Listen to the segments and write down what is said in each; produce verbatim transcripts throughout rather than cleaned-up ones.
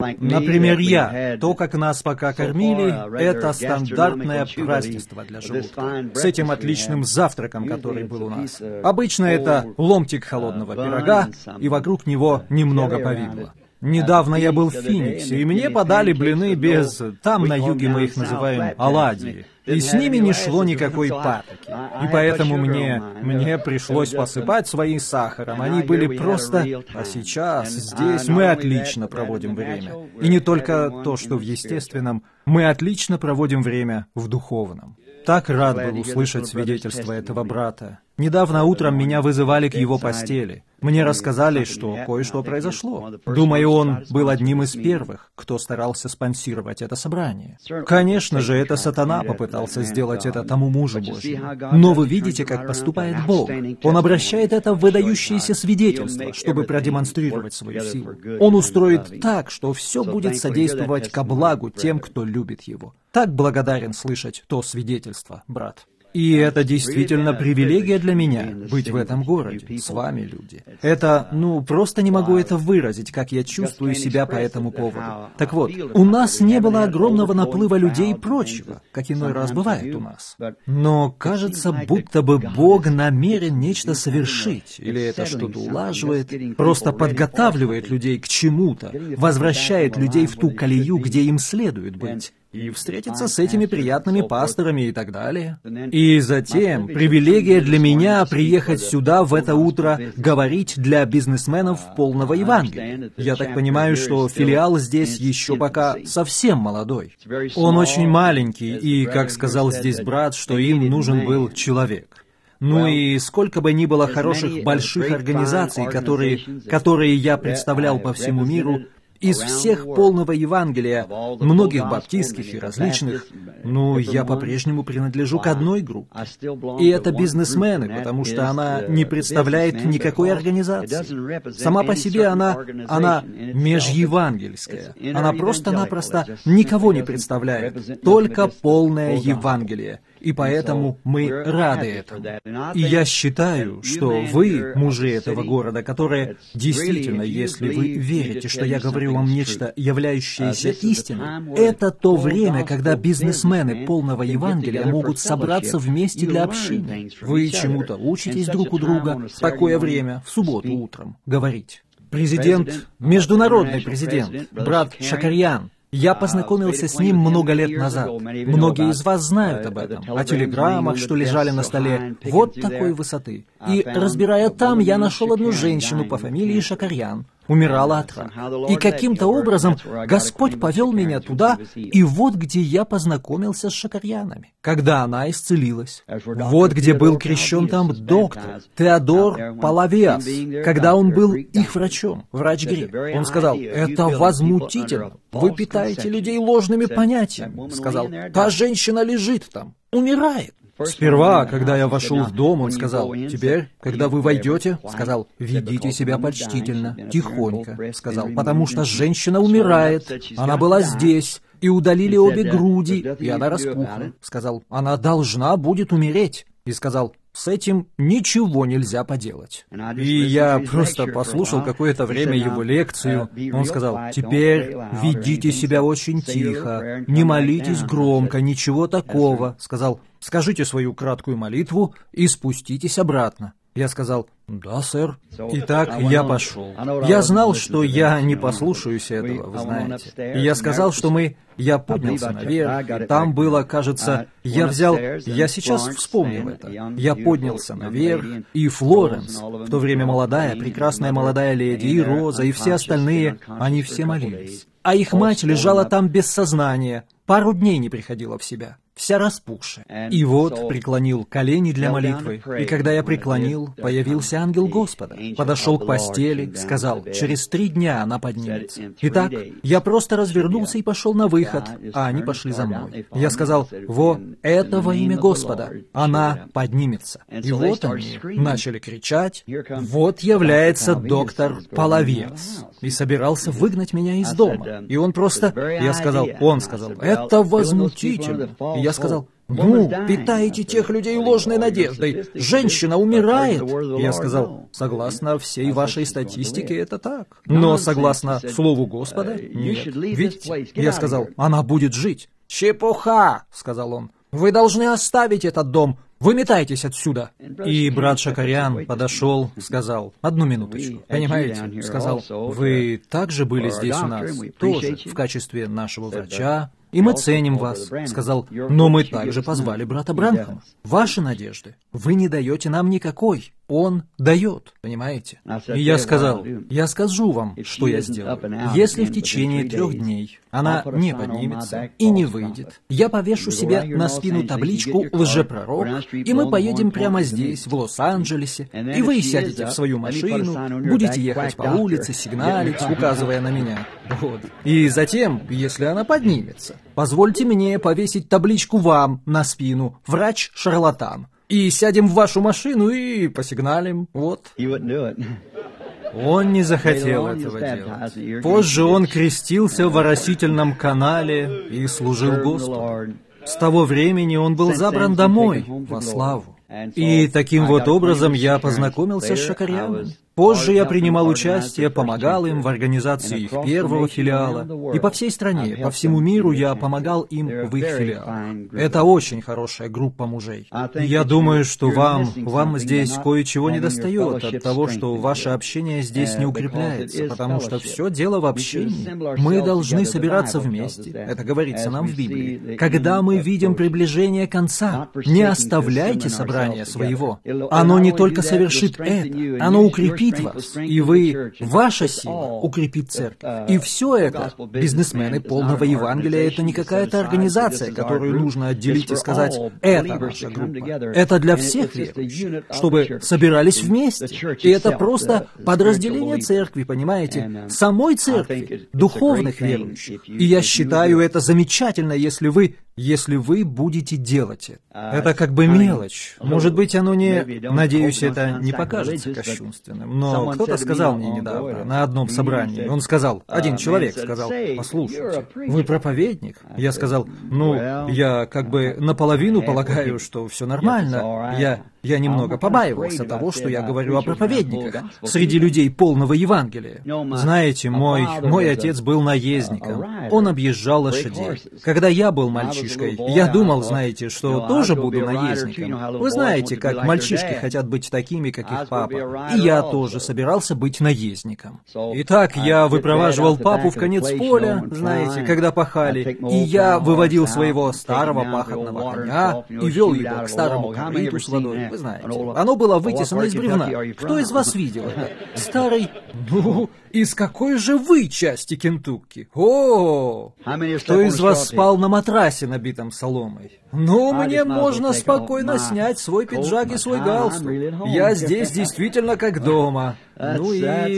Например, я. То, как нас пока кормили, это стандартное празднество для желудка. С этим отличным завтраком, который был у нас. Обычно это ломтик холодного пирога, и вокруг него немного повидла. Недавно я был в Финиксе, и мне подали блины без... Там на юге мы их называем оладьи. И с ними не шло никакой патоки. И поэтому мне... мне пришлось посыпать свои сахаром. Они были просто... А сейчас, здесь мы отлично проводим время. И не только то, что в естественном, мы отлично проводим время в духовном. Так рад был услышать свидетельство этого брата. Недавно утром меня вызывали к его постели. Мне рассказали, что кое-что произошло. Думаю, он был одним из первых, кто старался спонсировать это собрание. Конечно же, это сатана попытался сделать это тому мужу Божьему. Но вы видите, как поступает Бог. Он обращает это в выдающиеся свидетельства, чтобы продемонстрировать свою силу. Он устроит так, что все будет содействовать ко благу тем, кто любит его. Так благодарен слышать то свидетельство, брат. И это действительно привилегия для меня, быть в этом городе, с вами, люди. Это, ну, просто не могу это выразить, как я чувствую себя по этому поводу. Так вот, у нас не было огромного наплыва людей и прочего, как иной раз бывает у нас. Но кажется, будто бы Бог намерен нечто совершить, или это что-то улаживает, просто подготавливает людей к чему-то, возвращает людей в ту колею, где им следует быть. И встретиться с этими приятными пасторами и так далее. И затем привилегия для меня приехать сюда в это утро говорить для бизнесменов полного Евангелия. Я так понимаю, что филиал здесь еще пока совсем молодой. Он очень маленький, и, как сказал здесь брат, что им нужен был человек. Ну и сколько бы ни было хороших больших организаций, которые, которые я представлял по всему миру, из всех полного Евангелия, многих баптистских и различных, ну, я по-прежнему принадлежу к одной группе. И это бизнесмены, потому что она не представляет никакой организации. Сама по себе она, она межевангельская. Она просто-напросто никого не представляет, только полное Евангелие. И поэтому мы рады этому. И я считаю, что вы, мужи этого города, которые действительно, если вы верите, что я говорю вам нечто, являющееся истиной, это то время, когда бизнесмены полного Евангелия могут собраться вместе для общины. Вы чему-то учитесь друг у друга в такое время, в субботу утром, говорить. Президент, международный президент, брат Шакарьян, я познакомился с ним много лет назад. Многие из вас знают об этом, о телеграммах, что лежали на столе, вот такой высоты. И, разбирая там, я нашел одну женщину по фамилии Шакарьян, умирала от рака. И каким-то образом Господь повел меня туда, и вот где я познакомился с Шакарьянами, когда она исцелилась. Вот где был крещен там доктор Теодор Палавиас, когда он был их врачом, врач грек. Он сказал: «Это возмутительно, вы питаете людей ложными понятиями». Сказал: «Та женщина лежит там, умирает». Сперва, когда я вошел в дом, он сказал: «Теперь, когда вы войдете, сказал, ведите себя почтительно, тихонько», сказал, «потому что женщина умирает, она была здесь, и удалили обе груди, и она распухла», сказал, «она должна будет умереть», и сказал: «С этим ничего нельзя поделать». И я просто послушал какое-то время его лекцию. Он сказал: «Теперь ведите себя очень тихо, не молитесь громко, ничего такого», сказал, «скажите свою краткую молитву и спуститесь обратно». Я сказал: «Да, сэр». Итак, я пошел. Я знал, что я не послушаюсь этого, вы знаете. И я сказал, что мы... Я поднялся наверх. Там было, кажется... Я взял... Я сейчас вспомнил это. Я поднялся наверх, и Флоренс, в то время молодая, прекрасная молодая леди, и Роза, и все остальные, они все молились. А их мать лежала там без сознания, пару дней не приходила в себя, вся распухшая. И вот преклонил колени для молитвы, и когда я преклонил, появился ангел Господа, подошел к постели, сказал: «Через три дня она поднимется». Итак, я просто развернулся и пошел на выход, а они пошли за мной. Я сказал: «Во, это во имя Господа, она поднимется». И вот они начали кричать: «Вот является доктор Палавиас», и собирался выгнать меня из дома. И он просто... Я сказал, он сказал: «Это возмутительно». И я сказал: «Ну, питаете тех людей ложной надеждой. Женщина умирает». Я сказал: «Согласно всей вашей статистике, это так. Но согласно Слову Господа, нет. Видите?» Я сказал: «Она будет жить». «Чепуха», — сказал он. «Вы должны оставить этот дом. Выметайтесь отсюда». И брат Шакарян подошел, сказал: «Одну минуточку. Понимаете?» Сказал: «Вы также были здесь у нас, тоже в качестве нашего врача, и мы ценим вас», — сказал, «но мы также позвали брата Бранхама. Ваши надежды вы не даете нам никакой, он дает, понимаете?» И я сказал: «Я скажу вам, что я сделаю. Если в течение трех дней она не поднимется и не выйдет, я повешу себе на спину табличку «Лжепророк», и мы поедем прямо здесь, в Лос-Анджелесе, и вы сядете в свою машину, будете ехать по улице, сигналить, указывая на меня. Вот. И затем, если она поднимется, позвольте мне повесить табличку вам на спину «Врач-шарлатан». И сядем в вашу машину и посигналим. Вот». Он не захотел этого делать. Позже он крестился в оросительном канале и служил Господу. С того времени он был забран домой во славу. И таким вот образом я познакомился с Шакарьяном. Позже я принимал участие, помогал им в организации их первого филиала. И по всей стране, по всему миру я помогал им в их филиалах. Это очень хорошая группа мужей. И я думаю, что вам, вам здесь кое-чего недостает от того, что ваше общение здесь не укрепляется, потому что все дело в общении. Мы должны собираться вместе. Это говорится нам в Библии. Когда мы видим приближение конца, не оставляйте собрание своего. Оно не только совершит это, оно укрепит вас, и вы, ваша сила укрепит церковь. И все это, бизнесмены полного Евангелия, это не какая-то организация, которую нужно отделить и сказать: это наша группа. Это для всех верующих, чтобы собирались вместе. И это просто подразделение церкви, понимаете, самой церкви, духовных верующих. И я считаю это замечательно, если вы если вы будете делать это. Это как бы мелочь. Может быть, оно не... Надеюсь, это не покажется кощунственным. Но кто-то сказал мне недавно на одном собрании, он сказал, один человек сказал: «Послушайте, вы проповедник?» Я сказал: «Ну, я как бы наполовину полагаю, что все нормально. Я... Я немного побаивался того, что я говорю о проповедниках среди людей полного Евангелия. Знаете, мой, мой отец был наездником. Он объезжал лошадей. Когда я был мальчишкой, я думал, знаете, что тоже буду наездником. Вы знаете, как мальчишки хотят быть такими, как их папа. И я тоже собирался быть наездником. Итак, я выпроваживал папу в конец поля, знаете, когда пахали, и я выводил своего старого пахотного коня и вел его к старому корыту с водой. Вы знаете, оно было вытесано из бревна. Кто из вас видел это? Старый... Ну, из какой же вы части Кентукки? О, кто из вас спал на матрасе, набитом соломой? Ну, мне можно спокойно снять свой пиджак и свой галстук. Я здесь действительно как дома. Ну и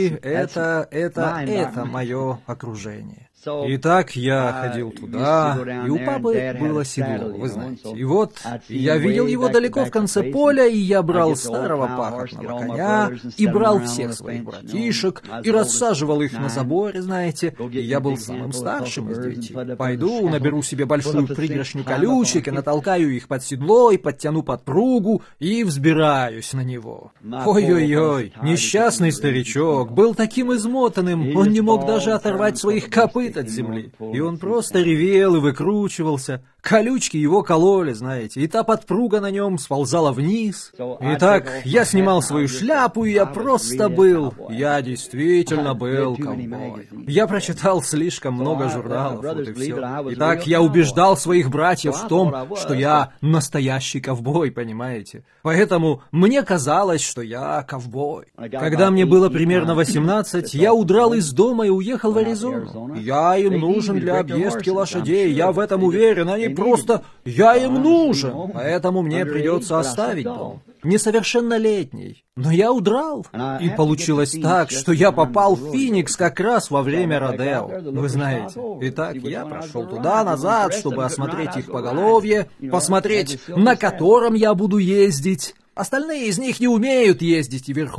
это, это, это мое окружение. Итак, я ходил туда, и у папы было седло, вы знаете. И вот я видел его далеко в конце поля, и я брал старого пахотного коня, и брал всех своих братишек, и рассаживал их на заборе, знаете. И я был самым старшим из девяти. Пойду, наберу себе большую пригоршню колючек, и натолкаю их под седло, и подтяну подпругу, и взбираюсь на него. Ой-ой-ой, несчастный старичок был таким измотанным, он не мог даже оторвать своих копыт от земли. И он просто ревел и выкручивался. Колючки его кололи, знаете, и та подпруга на нем сползала вниз. Итак, я снимал свою шляпу, и я просто был. Я действительно был ковбоем. Я прочитал слишком много журналов, вот и все. Итак, я убеждал своих братьев в том, что я настоящий ковбой, понимаете. Поэтому мне казалось, что я ковбой. Когда мне было примерно восемнадцать, я удрал из дома и уехал в Аризону. Я им нужен для объездки лошадей, я в этом уверен, они просто... Я им нужен, поэтому мне придется оставить дом. Несовершеннолетний. Но я удрал. И получилось так, что я попал в Финикс как раз во время родео. Вы знаете. Итак, я прошел туда-назад, чтобы осмотреть их поголовье, посмотреть, на котором я буду ездить. Остальные из них не умеют ездить и верхом.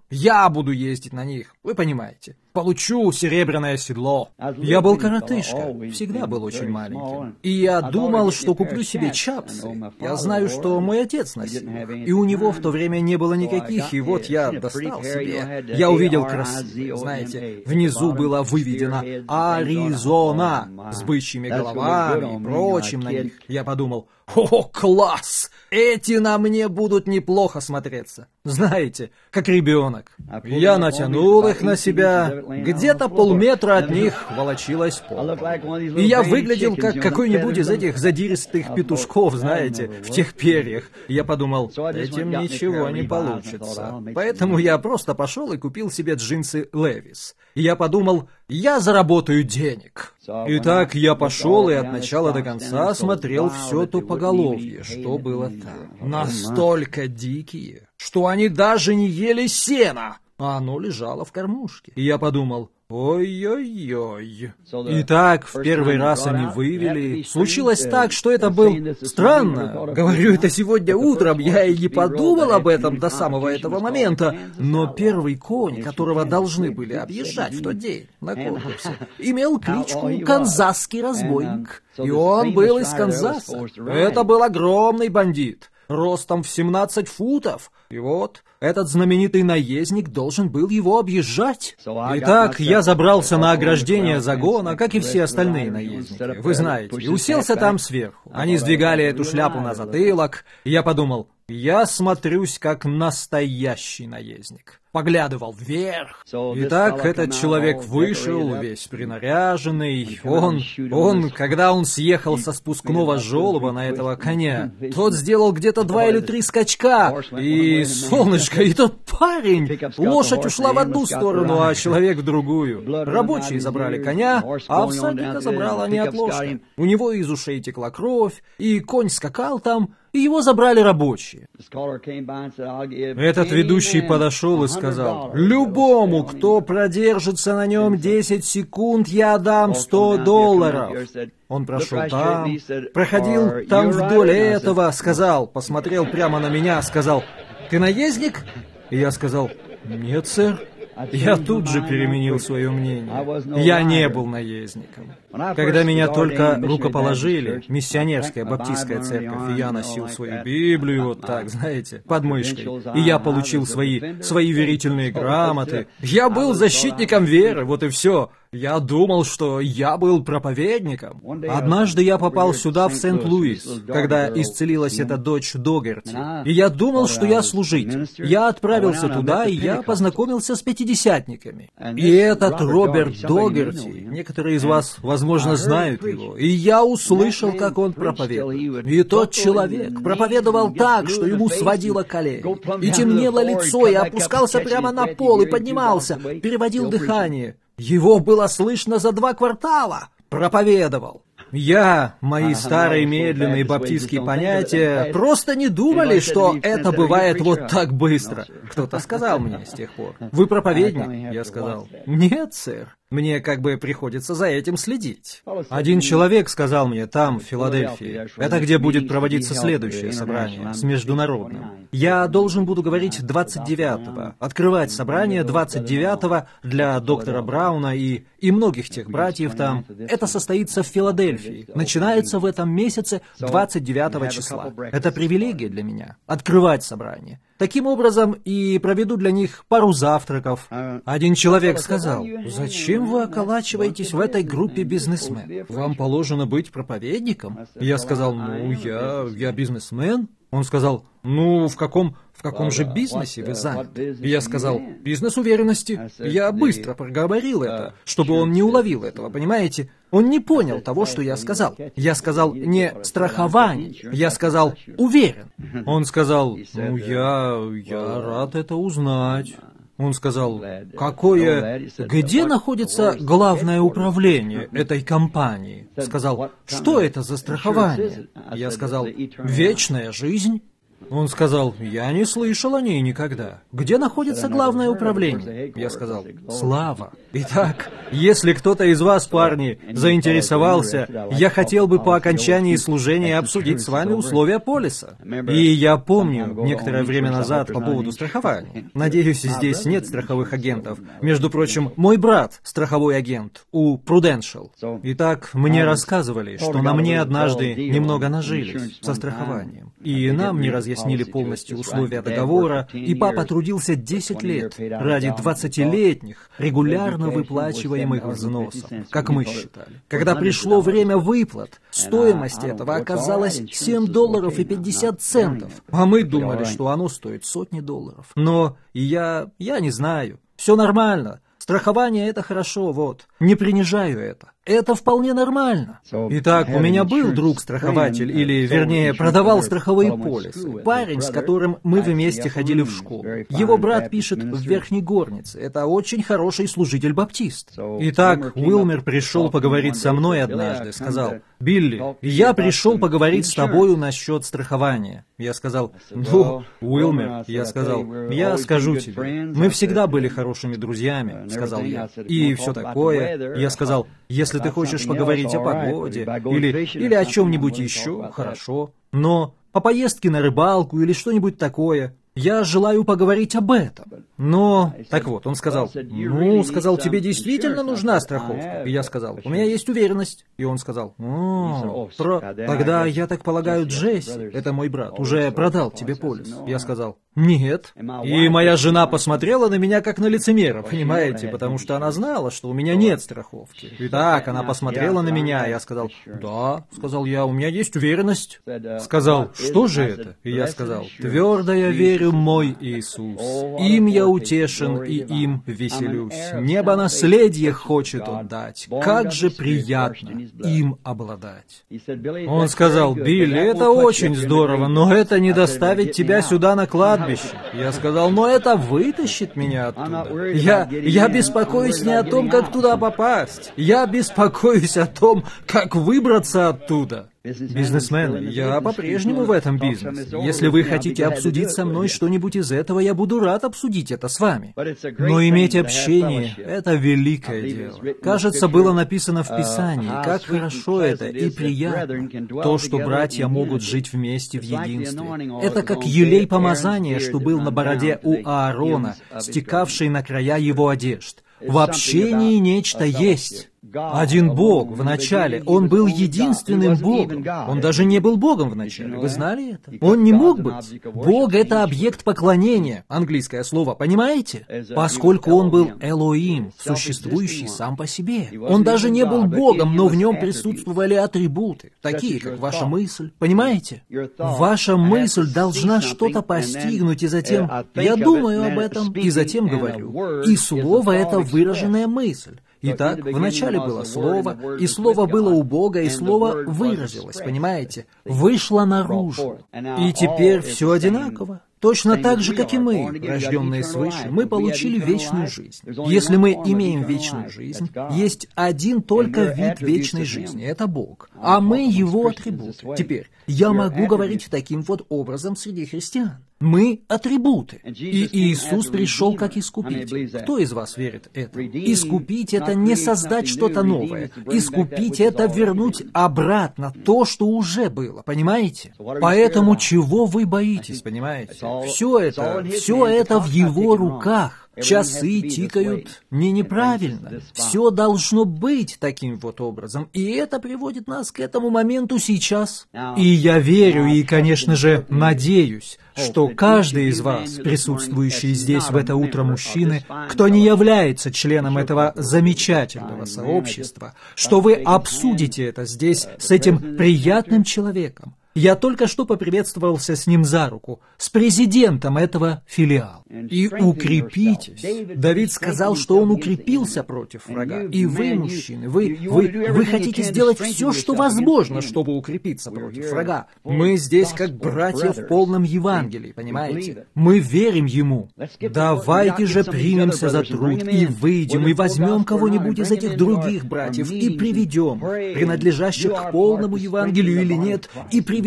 Я буду ездить на них, вы понимаете. Получу серебряное седло. Я был коротышка, всегда был очень маленьким. И я думал, что куплю себе чапсы. Я знаю, что мой отец носил их, и у него в то время не было никаких, и вот я достал себе. Я увидел красивые, знаете, внизу было выведено «Аризона» с бычьими головами и прочим на них. Я подумал: «О, класс! Эти на мне будут неплохо смотреться». Знаете, как ребенок. Я натянул их на себя, где-то полметра от них волочилась пол. И я выглядел как какой-нибудь из этих задиристых петушков, знаете, в тех перьях. Я подумал, этим ничего не получится. Поэтому я просто пошел и купил себе джинсы Levi's. И я подумал, я заработаю денег. Итак, я пошел и от начала до конца смотрел все то поголовье, что было там. Настолько дикие, что они даже не ели сена, а оно лежало в кормушке. И я подумал, ой-ой-ой. Итак, в первый раз они вывели. Случилось так, что это был... Странно, говорю это сегодня утром, я и не подумал об этом до самого этого момента, но первый конь, которого должны были объезжать в тот день на конкурсе, имел кличку «Канзасский разбойник». И он был из Канзаса. Это был огромный бандит, ростом в семнадцать футов. И вот, этот знаменитый наездник должен был его объезжать. Итак, я забрался на ограждение загона, как и все остальные наездники, вы знаете, и уселся там сверху. Они сдвигали эту шляпу на затылок, и я подумал, я смотрюсь как настоящий наездник. Поглядывал вверх. Итак, этот человек вышел, весь принаряженный. Он, он, когда он съехал со спускного желоба на этого коня, тот сделал где-то два или три скачка. И, солнышко, и тот парень! Лошадь ушла в одну сторону, а человек в другую. Рабочие забрали коня, а всадника забрала неотложка. У него из ушей текла кровь, и конь скакал там, и его забрали рабочие. Этот ведущий подошел и сказал, «Любому, кто продержится на нем десять секунд, я дам сто долларов». Он прошел там, проходил там вдоль этого, сказал, посмотрел прямо на меня, сказал, «Ты наездник?» И я сказал, «Нет, сэр». Я тут же переменил свое мнение. Я не был наездником. Когда меня только рукоположили, миссионерская баптистская церковь, и я носил свою Библию вот так, знаете, под мышкой, и я получил свои, свои верительные грамоты, я был защитником веры, вот и все. Я думал, что я был проповедником. Однажды я попал сюда, в Сент-Луис, когда исцелилась эта дочь Догерти. И я думал, что я служитель. Я отправился туда, и я познакомился с пятидесятниками. И этот Роберт Догерти, некоторые из вас, возможно, знают его, и я услышал, как он проповедовал. И тот человек проповедовал так, что ему сводило колени. И темнело лицо, и опускался прямо на пол, и поднимался, переводил дыхание. Его было слышно за два квартала. Проповедовал. Я, мои старые медленные баптистские понятия, просто не думали, что это бывает вот так быстро. Кто-то сказал мне с тех пор, «Вы проповедник?» Я сказал, «Нет, сэр». Мне как бы приходится за этим следить. Один человек сказал мне там, в Филадельфии, это где будет проводиться следующее собрание, с международным. Я должен буду говорить двадцать девятого, открывать собрание двадцать девятого для доктора Брауна и, и многих тех братьев там. Это состоится в Филадельфии, начинается в этом месяце двадцать девятого числа. Это привилегия для меня, открывать собрание. Таким образом, и проведу для них пару завтраков. Один человек сказал, «Зачем вы околачиваетесь в этой группе бизнесменов? Вам положено быть проповедником?» Я сказал, «Ну, я, я бизнесмен». Он сказал, «Ну, в каком, в каком же бизнесе вы заняты?» И я сказал, «Бизнес уверенности». Я быстро проговорил это, чтобы он не уловил этого, понимаете? Он не понял того, что я сказал. Я сказал не страхование, я сказал уверен. Он сказал, «Ну, я, я рад это узнать». Он сказал, «Какое... Где находится главное управление этой компании?» Сказал, «Что это за страхование?» Я сказал, «Вечная жизнь». Он сказал: «Я не слышал о ней никогда. Где находится главное управление?» Я сказал: «Слава». Итак, если кто-то из вас, парни, заинтересовался, я хотел бы по окончании служения обсудить с вами условия полиса. И я помню некоторое время назад по поводу страхования. Надеюсь, здесь нет страховых агентов. Между прочим, мой брат страховой агент у Prudential. Итак, мне рассказывали, что на мне однажды немного нажились со страхованием. И нам не разъяснили полностью условия договора, и папа трудился десять лет ради двадцатилетних регулярно выплачиваемых взносов, как мы считали. Когда пришло время выплат, стоимость этого оказалась семь долларов и пятьдесят центов, а мы думали, что оно стоит сотни долларов. Но я... я не знаю. Все нормально. Страхование — это хорошо, вот. Не принижаю это. Это вполне нормально. Итак, у меня был друг-страхователь, или, вернее, продавал страховые полисы. Парень, с которым мы вместе ходили в школу. Его брат пишет в Верхней Горнице. Это очень хороший служитель-баптист. Итак, Уилмер пришел поговорить со мной однажды. Сказал: «Билли, я пришел поговорить с тобою насчет страхования». Я сказал: «Ну, Уилмер», я сказал, «я скажу тебе, мы всегда были хорошими друзьями», сказал я, «и все такое». Я сказал: «Если ты хочешь поговорить о погоде или, или о чем-нибудь еще, хорошо, но о поездке на рыбалку или что-нибудь такое, я желаю поговорить об этом». Но, так вот, он сказал: «Ну, сказал, тебе действительно нужна страховка?» И я сказал: «У меня есть уверенность». И он сказал: «О, про... тогда, я так полагаю, Джесси, это мой брат, уже продал тебе полис». Я сказал: «Нет». И моя жена посмотрела на меня как на лицемера, понимаете, потому что она знала, что у меня нет страховки. Итак, она посмотрела на меня, я сказал: «Да», сказал я, «у меня есть уверенность». Сказал: «Что же это?» И я сказал: «Твердо я верю, мой Иисус, им я утешен и им веселюсь. Небо наследие хочет он дать. Как же приятно им обладать». Он сказал: «Билли, это очень здорово, но это не доставит тебя сюда на кладбище». Я сказал: «Но это вытащит меня оттуда. Я, я беспокоюсь не о том, как туда попасть. Я беспокоюсь о том, как выбраться оттуда». Бизнесмены, я по-прежнему в этом бизнесе. Если вы хотите обсудить со мной что-нибудь из этого, я буду рад обсудить это с вами. Но иметь общение — это великое дело. Кажется, было написано в Писании, как хорошо это и приятно, то, что братья могут жить вместе в единстве. Это как елей помазания, что был на бороде у Аарона, стекавший на края его одежд. В общении нечто есть. Один Бог в начале, Он был единственным Богом. Он даже не был Богом в начале, вы знали это? Он не мог быть. Бог — это объект поклонения, английское слово, понимаете? Поскольку Он был Элоим, существующий сам по себе. Он даже не был Богом, но в нем присутствовали атрибуты, такие как ваша мысль, понимаете? Ваша мысль должна что-то постигнуть, и затем я думаю об этом, и затем говорю. И слово — это выраженная мысль. Итак, вначале было Слово, и Слово было у Бога, и Слово выразилось, понимаете? Вышло наружу. И теперь все одинаково. Точно так же, как и мы, рожденные свыше, мы получили вечную жизнь. Если мы имеем вечную жизнь, есть один только вид вечной жизни — это Бог, а мы Его атрибуты. Теперь, я могу говорить таким вот образом среди христиан. Мы — атрибуты. И Иисус пришел как искупитель. Кто из вас верит это? Искупить — это не создать что-то новое. Искупить — это вернуть обратно то, что уже было, понимаете? Поэтому чего вы боитесь, понимаете? Все это, все это в Его руках. Часы тикают не неправильно. Все должно быть таким вот образом. И это приводит нас к этому моменту сейчас. И я верю и, конечно же, надеюсь, что каждый из вас, присутствующий здесь в это утро мужчины, кто не является членом этого замечательного сообщества, что вы обсудите это здесь с этим приятным человеком. Я только что поприветствовался с ним за руку, с президентом этого филиала. И укрепитесь. Давид сказал, что он укрепился против врага. И вы, мужчины, вы, вы, вы хотите сделать все, что возможно, чтобы укрепиться против врага. Мы здесь как братья в полном Евангелии, понимаете? Мы верим ему. Давайте же примемся за труд и выйдем, и возьмем кого-нибудь из этих других братьев, и приведем, принадлежащих к полному Евангелию или нет, и приведем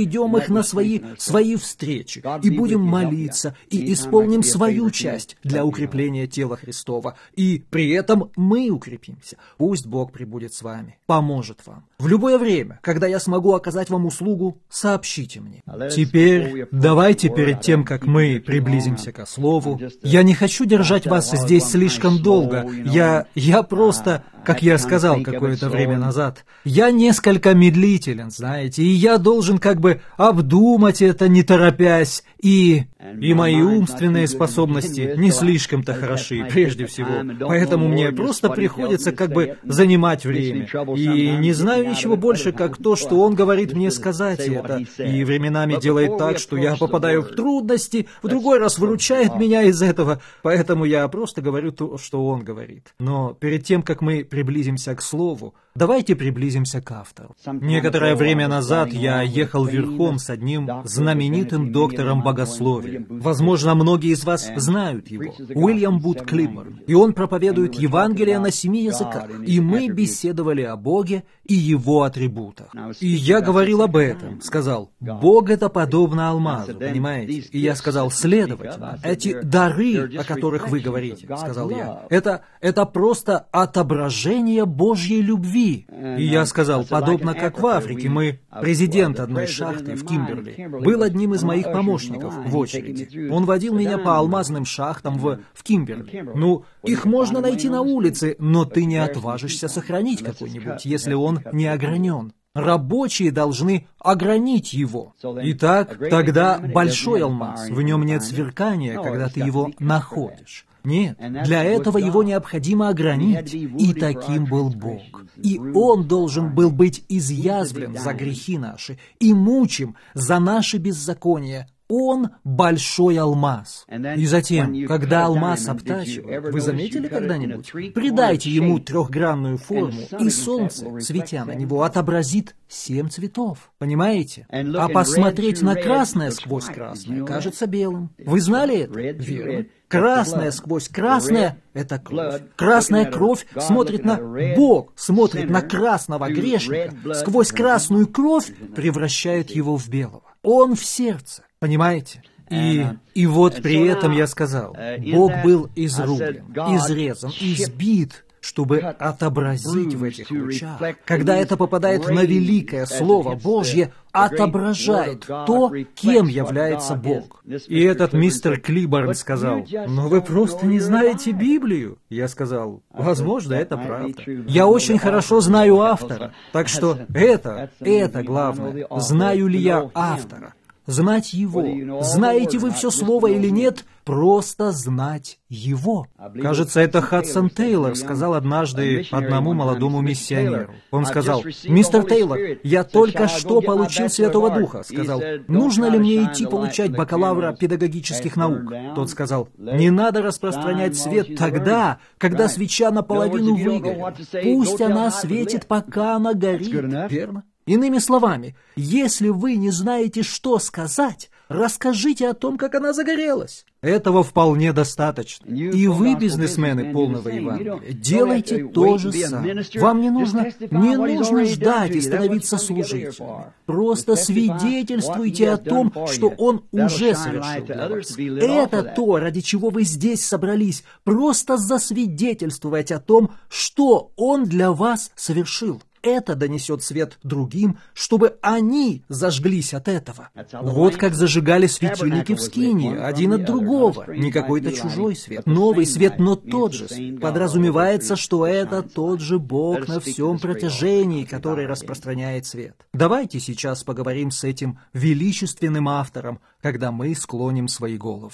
приведем их на свои, свои встречи, и будем молиться, и исполним свою часть для укрепления тела Христова, и при этом мы укрепимся. Пусть Бог пребудет с вами, поможет вам. В любое время, когда я смогу оказать вам услугу, сообщите мне. Теперь давайте перед тем, как мы приблизимся ко Слову, я не хочу держать вас здесь слишком долго. Я, я просто, как я сказал какое-то время назад, я несколько медлителен, знаете, и я должен как бы обдумать это, не торопясь, и... И мои умственные способности не слишком-то хороши, прежде всего, поэтому мне просто приходится как бы занимать время. И не знаю ничего больше, как то, что он говорит мне сказать это, и временами делает так, что я попадаю в трудности, в другой раз выручает меня из этого, поэтому я просто говорю то, что он говорит. Но перед тем, как мы приблизимся к Слову, давайте приблизимся к автору. Некоторое время назад я ехал верхом с одним знаменитым доктором богословия. Возможно, многие из вас знают его. Уильям Бут Клиборн. И он проповедует Евангелие на семи языках. И мы беседовали о Боге и Его атрибутах. И я говорил об этом. Сказал, Бог это подобно алмазу, понимаете? И я сказал, следовательно, эти дары, о которых вы говорите, сказал я, это, это просто отображение Божьей любви. И я сказал, подобно как в Африке, мы, президент одной шахты в Кимберли, был одним из моих помощников в очереди. Он водил меня по алмазным шахтам в, в Кимберли. Ну, их можно найти на улице, но ты не отважишься сохранить какой-нибудь, если он не огранен. Рабочие должны огранить его. Итак, тогда большой алмаз, в нем нет сверкания, когда ты его находишь. Нет, для этого его необходимо огранить, и таким был Бог. И Он должен был быть изъязвлен за грехи наши и мучим за наши беззакония. Он большой алмаз. И затем, когда алмаз обтачивают, вы заметили когда-нибудь? Придайте ему трехгранную форму, и солнце, светя на него, отобразит семь цветов. Понимаете? А посмотреть на красное сквозь красное кажется белым. Вы знали это? Верно. Красное сквозь красное — это кровь. Красная кровь смотрит на... Бог смотрит на красного грешника, сквозь красную кровь превращает его в белого. Он в сердце. Понимаете? И, и вот при этом я сказал, Бог был изрублен, изрезан, избит, чтобы отобразить в этих лучах, когда это попадает на великое Слово Божье, отображает то, кем является Бог. И этот мистер Клиборн сказал, «Но вы просто не знаете Библию». Я сказал, «Возможно, это правда. Я очень хорошо знаю автора, так что это, это главное. Знаю ли я автора? Знать Его. Знаете вы все слово или нет? Просто знать Его». Кажется, это Хадсон Тейлор сказал однажды одному молодому миссионеру. Он сказал, «Мистер Тейлор, я только что получил Святого Духа». Сказал, «Нужно ли мне идти получать бакалавра педагогических наук?» Тот сказал, «Не надо распространять свет тогда, когда свеча наполовину выгорела. Пусть она светит, пока она горит». Верно? Иными словами, если вы не знаете, что сказать, расскажите о том, как она загорелась. Этого вполне достаточно. И вы, бизнесмены полного Евангелия, делайте то же самое. Вам не нужно, не нужно ждать и становиться служителем. Просто свидетельствуйте о том, что Он уже совершил для вас. Это то, ради чего вы здесь собрались. Просто засвидетельствовать о том, что Он для вас совершил. Это донесет свет другим, чтобы они зажглись от этого. Вот как зажигали светильники в Скинии, один от другого. Не какой-то чужой свет, новый свет, но тот же. Подразумевается, что это тот же Бог на всем протяжении, который распространяет свет. Давайте сейчас поговорим с этим величественным автором, когда мы склоним свои головы.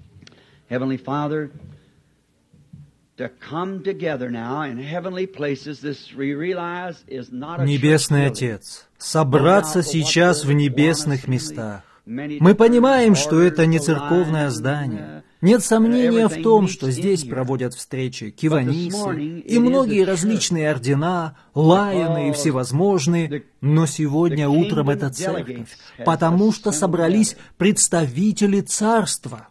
Heavenly Father, to come together now in heavenly places, this we realize is not a Небесный Отец, собраться сейчас в небесных местах. Мы понимаем, что это не церковное здание. Нет сомнения в том, что здесь проводят встречи киванисы и многие различные ордена, лайоны и всевозможные, Но сегодня утром это церковь, потому что собрались представители царства.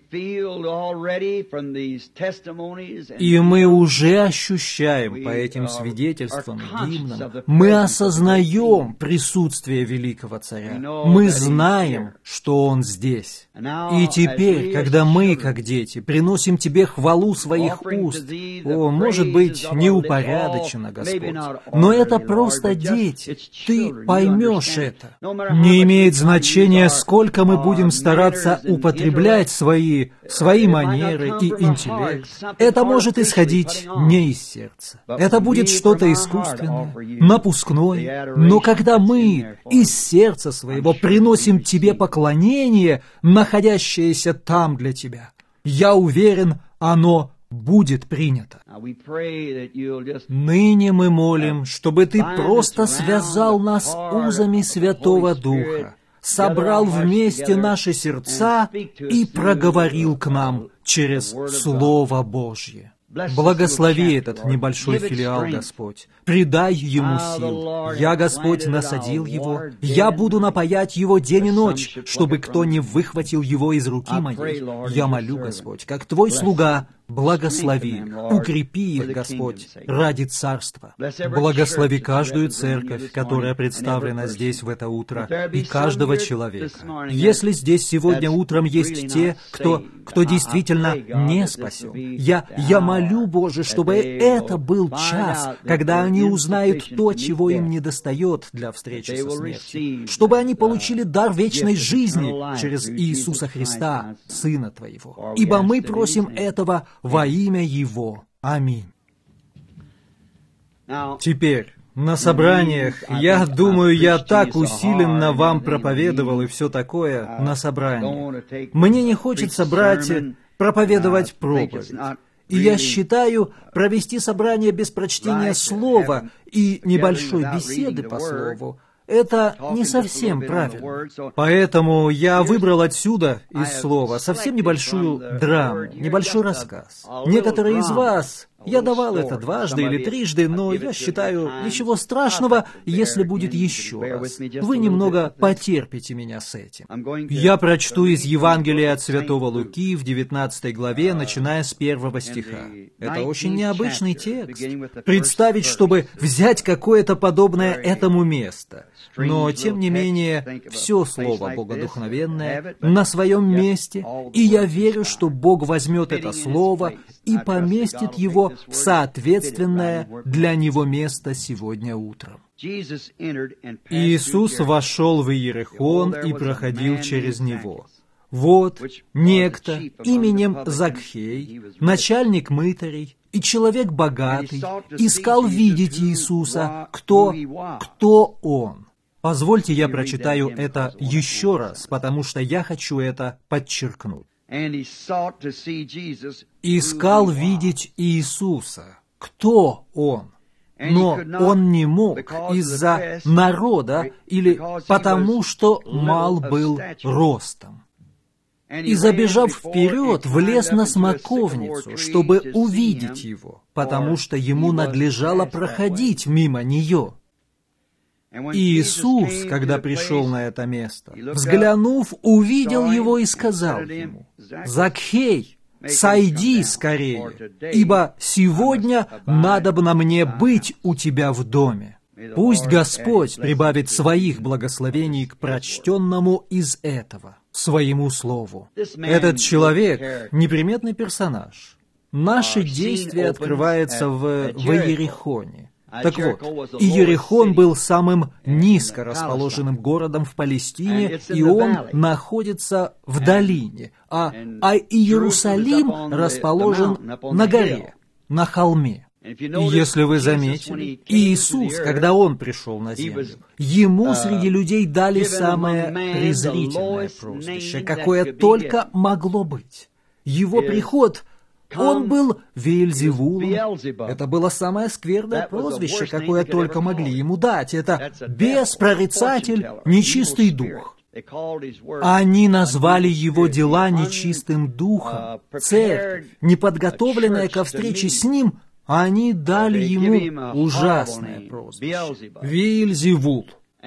И мы уже ощущаем по этим свидетельствам, гимнам, мы осознаем присутствие великого царя. Мы знаем, что он здесь. И теперь, когда мы, как дети, приносим тебе хвалу своих уст, о, может быть, неупорядоченно, Господь, но это просто дети. Ты поймешь это. Не имеет значения, сколько мы будем стараться употреблять свои, свои манеры и интеллект. Это может исходить не из сердца. Это будет что-то искусственное, напускное. Но когда мы из сердца своего приносим тебе поклонение, находящееся там для тебя, я уверен, оно будет принято. Ныне мы молим, чтобы Ты просто связал нас узами Святого Духа, собрал вместе наши сердца и проговорил к нам через Слово Божье. Благослови этот небольшой филиал, Господь. Придай ему сил. Я, Господь, насадил его. Я буду напаять его день и ночь, чтобы кто не выхватил его из руки моей. Я молю, Господь, как Твой слуга, благослови, укрепи их, Господь, ради Царства. Благослови каждую церковь, которая представлена здесь в это утро, и каждого человека. Если здесь сегодня утром есть те, кто, кто действительно не спасен, я, я молю, Боже, чтобы это был час, когда они узнают то, чего им недостает для встречи со смертью, чтобы они получили дар вечной жизни через Иисуса Христа, Сына Твоего. Ибо мы просим этого во имя Его. Аминь. Теперь, на собраниях, я думаю, я так усиленно вам проповедовал и все такое на собрании. Мне не хочется, братья, проповедовать проповедь. И я считаю, провести собрание без прочтения слова и небольшой беседы по слову — это не совсем правильно. Поэтому я выбрал отсюда из слова совсем небольшую драму, небольшой рассказ. Некоторые из вас... Я давал это дважды или трижды, но я считаю, ничего страшного, если будет еще раз. Вы немного потерпите меня с этим. Я прочту из Евангелия от Святого Луки в девятнадцатой главе, начиная с первого стиха. Это очень необычный текст. Представить, чтобы взять какое-то подобное этому место. Но, тем не менее, все Слово Богодухновенное на своем месте, и я верю, что Бог возьмет это Слово и поместит его в соответственное для него место сегодня утром. Иисус вошел в Иерихон и проходил через него. Вот некто именем Закхей, начальник мытарей и человек богатый, искал видеть Иисуса, кто, кто он. Позвольте, я прочитаю это еще раз, потому что я хочу это подчеркнуть. Искал видеть Иисуса. Кто Он? Но Он не мог из-за народа или потому, что мал был ростом. И, забежав вперед, влез на смоковницу, чтобы увидеть Его, потому что ему надлежало проходить мимо нее. И Иисус, когда пришел на это место, взглянув, увидел его и сказал ему: «Закхей, сойди скорее, ибо сегодня надобно мне быть у тебя в доме». Пусть Господь прибавит своих благословений к прочтенному из этого, своему слову. Этот человек — неприметный персонаж. Наше действие открывается в, в Иерихоне. Так вот, Иерихон был самым низко расположенным городом в Палестине, и он находится в долине, а, а Иерусалим расположен на горе, на холме. И если вы заметили, Иисус, когда Он пришел на землю, Ему среди людей дали самое презрительное прозвище, какое только могло быть. Его приход... Он был Веельзевулом. Это было самое скверное прозвище, какое только могли ему дать. Это бес, прорицатель, нечистый дух. Они назвали его дела нечистым духом. Церковь, неподготовленная ко встрече с ним, Они дали ему ужасное прозвище — Виэлзевул.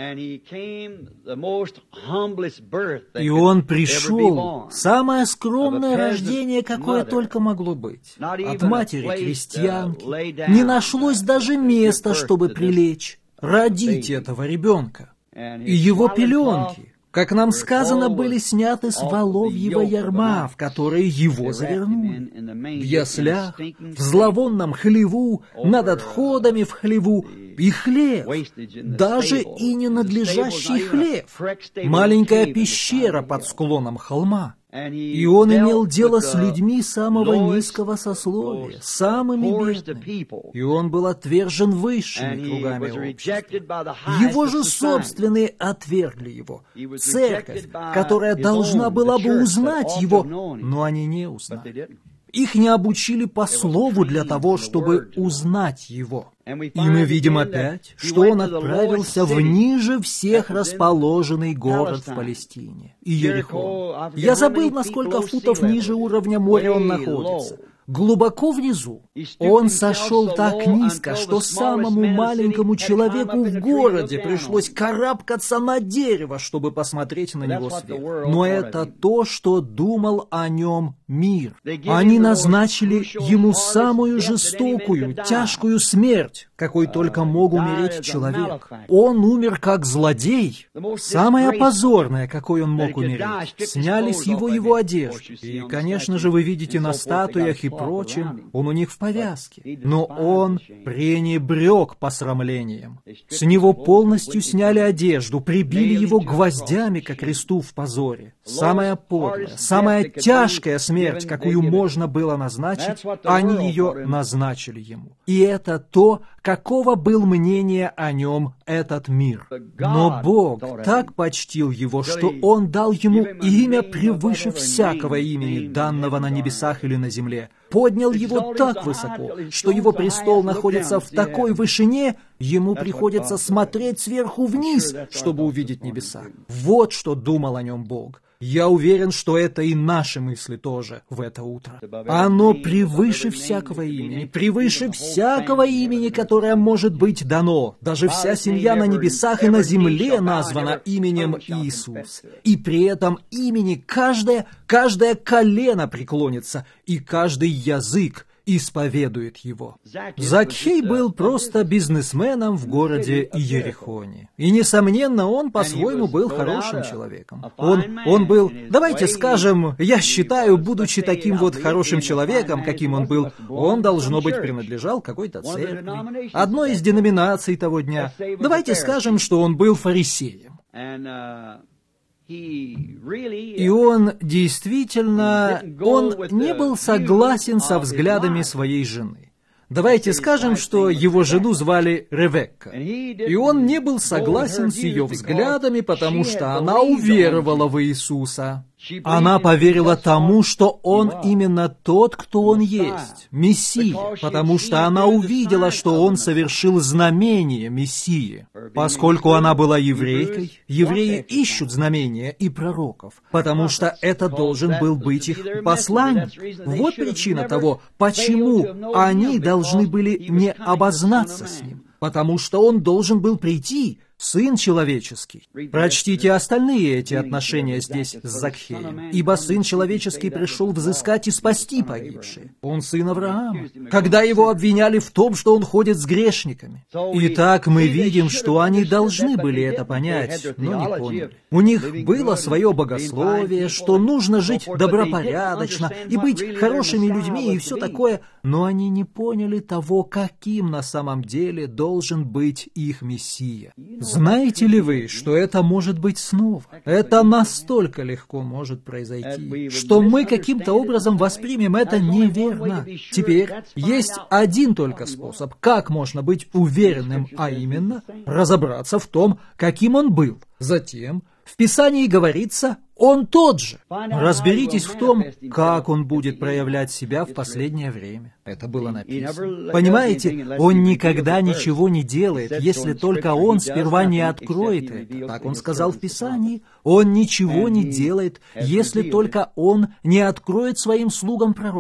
И он пришел, самое скромное рождение, какое только могло быть. От матери крестьянки не нашлось даже места, чтобы прилечь, родить этого ребенка. И его пеленки, как нам сказано, были сняты с воловьего ярма, в которое его завернули. В яслях, в зловонном хлеву, над отходами в хлеву, и хлев, даже и ненадлежащий хлев, маленькая пещера под склоном холма. И он имел дело с людьми самого низкого сословия, самыми бедными. И он был отвержен высшими кругами общества. Его же собственные отвергли его. Церковь, которая должна была бы узнать его, но они не узнали. Их не обучили по слову для того, чтобы узнать его. И мы видим опять, что он отправился в ниже всех расположенный город в Палестине, Иерихон. Я забыл, на сколько футов ниже уровня моря он находится. Глубоко внизу. Он сошел так низко, что самому маленькому человеку в городе пришлось карабкаться на дерево, чтобы посмотреть на него сверху. Но это то, что думал о нем мир. Они назначили ему самую жестокую, тяжкую смерть, какой только мог умереть человек. Он умер как злодей. Самое позорное, какой он мог умереть. Сняли с его его одежду. И, конечно же, вы видите на статуях и прочем, он у них в повязке. Но он пренебрег посрамлением. С него полностью сняли одежду, прибили его гвоздями ко кресту в позоре. Самая подлая, самая тяжкая смерть, какую можно было назначить, они ее назначили ему. И это то, какого был мнение о нем этот мир. Но Бог так почтил его, что Он дал ему имя превыше всякого имени, данного на небесах или на земле. Поднял его так высоко, что его престол находится в такой вышине, ему приходится смотреть сверху вниз, чтобы увидеть небеса. Вот что думал о нем Бог. Я уверен, что это и наши мысли тоже в это утро. Оно превыше всякого имени, превыше всякого имени, которое может быть дано. Даже вся семья на небесах и на земле названа именем Иисус. И при этом имени каждое, каждое колено преклонится, и каждый язык исповедует его. Закхей был просто бизнесменом в городе Иерихоне. И, несомненно, он по-своему был хорошим человеком. Он, он был, давайте скажем, я считаю, будучи таким вот хорошим человеком, каким он был, он, должно быть, принадлежал какой-то церкви, одной из деноминаций того дня. Давайте скажем, что он был фарисеем. И он действительно, он не был согласен со взглядами своей жены. Давайте скажем, что его жену звали Ревекка, и он не был согласен с ее взглядами, потому что она уверовала в Иисуса. Она поверила тому, что Он именно тот, кто Он есть, Мессия, потому что она увидела, что Он совершил знамение Мессии. Поскольку она была еврейкой, евреи ищут знамения и пророков, потому что это должен был быть их посланник. Вот причина того, почему они должны были не обознаться с Ним, потому что Он должен был прийти, Сын человеческий. Прочтите остальные эти отношения здесь с Закхеем. Ибо Сын человеческий пришел взыскать и спасти погибшие. Он сын Авраама. Когда его обвиняли в том, что он ходит с грешниками. Итак, мы видим, что они должны были это понять, но не поняли. У них было свое богословие, что нужно жить добропорядочно и быть хорошими людьми и все такое, но они не поняли того, каким на самом деле должен быть их Мессия. Знаете ли вы, что это может быть снова? Это настолько легко может произойти, что мы каким-то образом воспримем это неверно. Теперь есть один только способ, как можно быть уверенным, а именно разобраться в том, каким он был. Затем в Писании говорится, он тот же. Разберитесь в том, как он будет проявлять себя в последнее время. Это было написано. Понимаете, он никогда ничего не делает, если только он сперва не откроет это. Так он сказал в Писании. Он ничего не делает, если только он не откроет своим слугам-пророкам.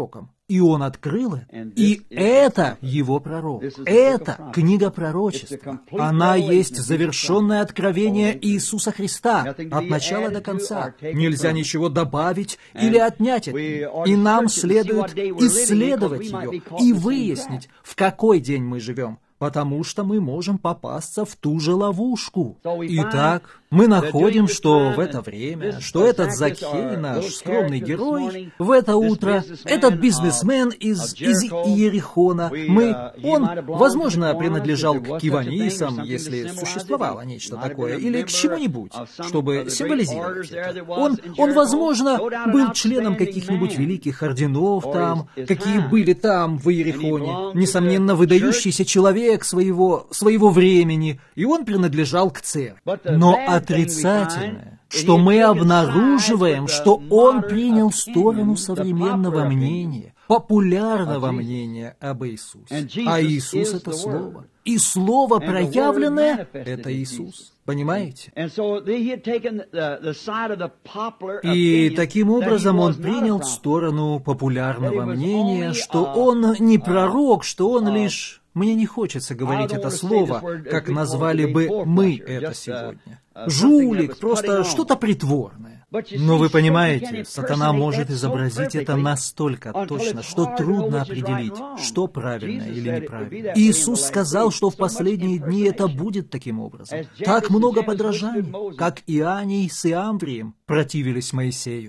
И он открыл это. И это его пророк. Это книга пророчества. Она есть завершенное откровение Иисуса Христа от начала до конца. Нельзя ничего добавить или отнять от нее. И нам следует исследовать ее и выяснить, в какой день мы живем. Потому что мы можем попасться в ту же ловушку. Итак, мы находим, что в это время, что этот Закхей, наш скромный герой, в это утро, этот бизнесмен из, из Иерихона, мы, он, возможно, принадлежал к киванисам, если существовало нечто такое, или к чему-нибудь, чтобы символизировать это. Он, он, возможно, был членом каких-нибудь великих орденов там, какие были там в Иерихоне, несомненно, выдающийся человек своего, своего времени, и он принадлежал к церкви. Но отрицательное, что мы обнаруживаем, что он принял сторону современного мнения, популярного мнения об Иисусе. А Иисус — это Слово. И Слово проявленное — это Иисус. Понимаете? И таким образом он принял сторону популярного мнения, что он не пророк, что он лишь... Мне не хочется говорить это слово, как назвали бы мы это сегодня. Жулик, просто что-то притворное. Но вы понимаете, сатана может изобразить это настолько точно, что трудно определить, что правильно или неправильно. Иисус сказал, что в последние дни это будет таким образом. Так много подражаний, как Иоанний с Иамврием противились Моисею.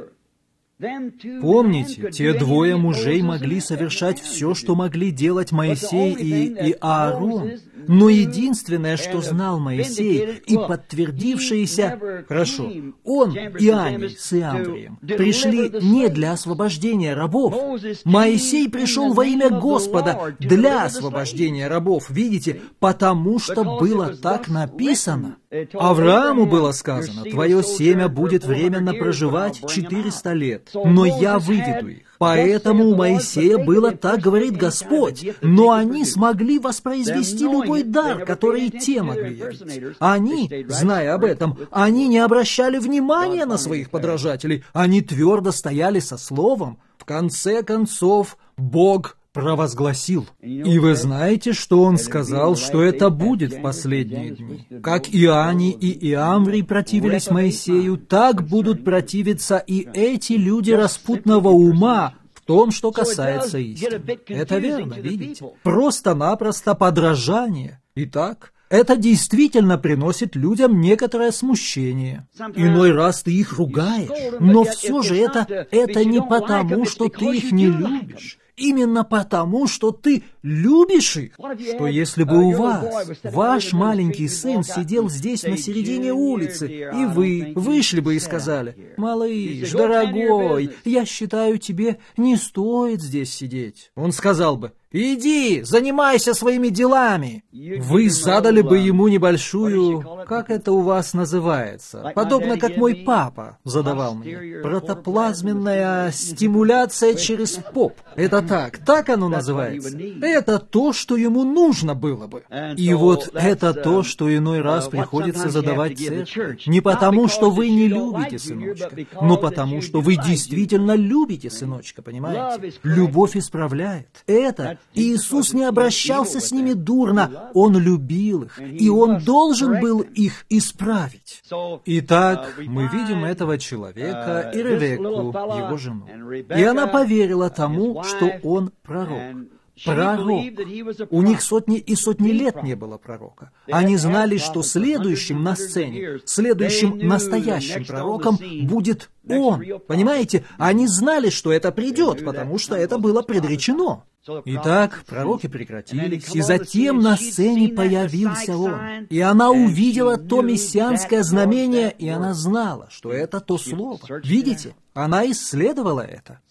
Помните, те двое мужей могли совершать все, что могли делать Моисей и, и Аарон. Но единственное, что знал Моисей, и подтвердившееся, хорошо, он, Иоанний с Иамврием, пришли не для освобождения рабов. Моисей пришел во имя Господа для освобождения рабов, видите, потому что было так написано. Аврааму было сказано: «Твое семя будет временно проживать четыреста лет, но я выведу их». Поэтому у Моисея было так, говорит Господь, но они смогли воспроизвести любой дар, который те могли явить. Они, зная об этом, они не обращали внимания на своих подражателей, они твердо стояли со словом. В конце концов, Бог провозгласил. И вы знаете, что он сказал, что это будет в последние дни. Как Иоанний и Иамврий противились Моисею, так будут противиться и эти люди распутного ума в том, что касается истины. Это верно, видите? Просто-напросто подражание. Итак, это действительно приносит людям некоторое смущение. Иной раз ты их ругаешь, но все же это, это не потому, что ты их не любишь. Именно потому, что ты любишь их. Что если бы у вас ваш маленький сын сидел здесь на середине улицы, и вы вышли бы и сказали: «Малыш, дорогой, я считаю, тебе не стоит здесь сидеть». Он сказал бы: «Иди, занимайся своими делами». Вы задали бы ему небольшую, как это у вас называется, подобно как мой папа задавал мне, протоплазменная стимуляция через поп. Это так, так оно называется. Это то, что ему нужно было бы. И вот это то, что иной раз приходится задавать церкви. Не потому, что вы не любите сыночка, но потому, что вы действительно любите сыночка, понимаете? Любовь исправляет. Это Иисус не обращался с ними дурно, Он любил их, и Он должен был их исправить. Итак, мы видим этого человека и Ревекку, его жену. И она поверила тому, что он пророк. Пророк. У них сотни и сотни лет не было пророка. Они знали, что следующим на сцене, следующим настоящим пророком будет он. Понимаете? Они знали, что это придет, потому что это было предречено. Итак, пророки прекратились, и затем на сцене появился он. И она увидела то мессианское знамение, и она знала, что это то слово. Видите? Она исследовала это.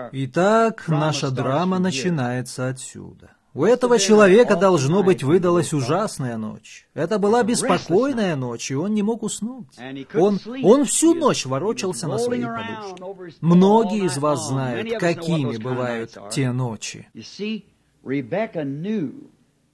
Итак, наша драма начинается отсюда. У этого человека, должно быть, выдалась ужасная ночь. Это была беспокойная ночь, и он не мог уснуть. Он, он всю ночь ворочался на своей подушке. Многие из вас знают, какими бывают те ночи.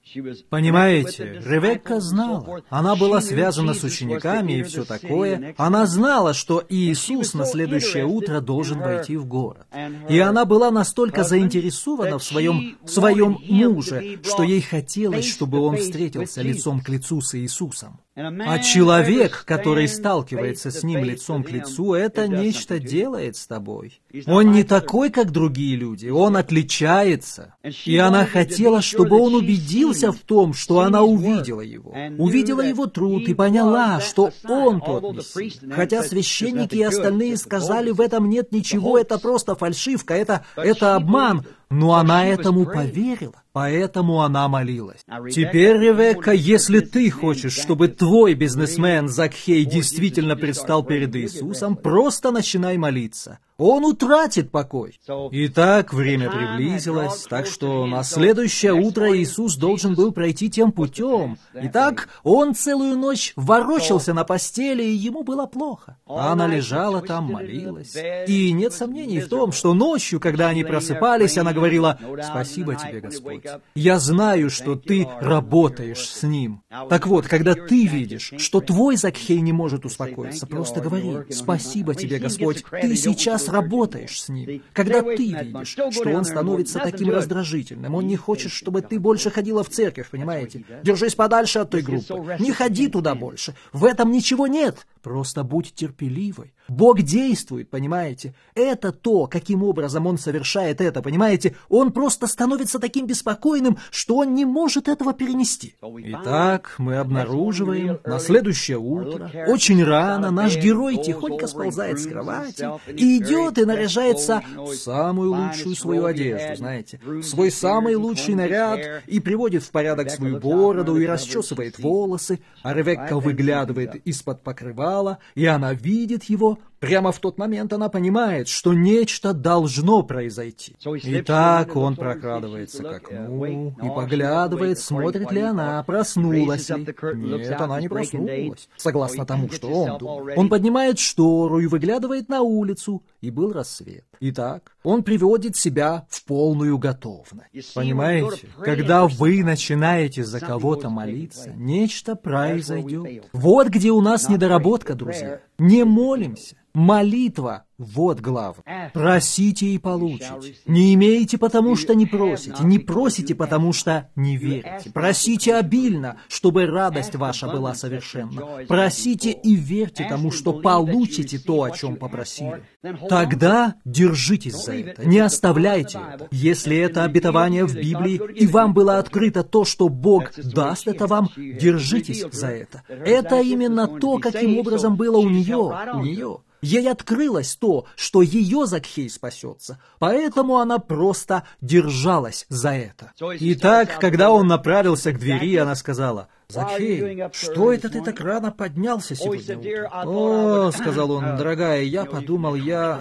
Понимаете, Ревекка знала. Она была связана с учениками и все такое. Она знала, что Иисус на следующее утро должен войти в город. И она была настолько заинтересована в своем, в своем муже, что ей хотелось, чтобы он встретился лицом к лицу с Иисусом. А человек, который сталкивается с ним лицом к лицу, это нечто делает с тобой. Он не такой, как другие люди, он отличается. И она хотела, чтобы он убедился в том, что она увидела его. Увидела его труд и поняла, что он тот Мессия. Хотя священники и остальные сказали, в этом нет ничего, это просто фальшивка, это, это обман. Но она этому поверила, поэтому она молилась. Теперь, Ревекка, если ты хочешь, чтобы твой бизнесмен Закхей действительно предстал перед Иисусом, просто начинай молиться. Он утратит покой. Итак, время приблизилось, так что на следующее утро Иисус должен был пройти тем путем. Итак, он целую ночь ворочался на постели, и ему было плохо. Она лежала там, молилась. И нет сомнений в том, что ночью, когда они просыпались, она говорила: «Спасибо тебе, Господь. Я знаю, что ты работаешь с ним». Так вот, когда ты видишь, что твой Закхей не может успокоиться, просто говори: «Спасибо тебе, Господь, ты сейчас работаешь с ним». Когда ты видишь, что он становится таким раздражительным, он не хочет, чтобы ты больше ходила в церковь, понимаете? Держись подальше от той группы, не ходи туда больше. В этом ничего нет. Просто будь терпеливой. Бог действует, понимаете? Это то, каким образом он совершает это, понимаете? Он просто становится таким беспокойным, что он не может этого перенести. Итак, мы обнаруживаем, на следующее утро, очень рано, наш герой тихонько сползает с кровати и идет и наряжается в самую лучшую свою одежду, знаете, в свой самый лучший наряд, и приводит в порядок свою бороду и расчесывает волосы, а Ревекка выглядывает из-под покрывала, и она видит его. Прямо в тот момент она понимает, что нечто должно произойти. Итак, он прокрадывается к окну и поглядывает, смотрит ли она, проснулась ли. Нет, она не проснулась, согласно тому, что он думал. Он поднимает штору и выглядывает на улицу, и был рассвет. Итак, он приводит себя в полную готовность. Понимаете, когда вы начинаете за кого-то молиться, нечто произойдет. Вот где у нас недоработка, друзья. Не молимся. Молитва — вот главное. Просите и получите. Не имеете, потому что не просите. Не просите, потому что не верите. Просите обильно, чтобы радость ваша была совершенна. Просите и верьте тому, что получите то, о чем попросили. Тогда держитесь за это. Не оставляйте это. Если это обетование в Библии, и вам было открыто то, что Бог даст это вам, держитесь за это. Это именно то, каким образом было у нее. У нее. Ей открылось то, что ее Закхей спасется, поэтому она просто держалась за это. Итак, когда он направился к двери, она сказала: «Закхей, что это ты так рано поднялся сегодня утром?» «О, — сказал он, — дорогая, я подумал, я...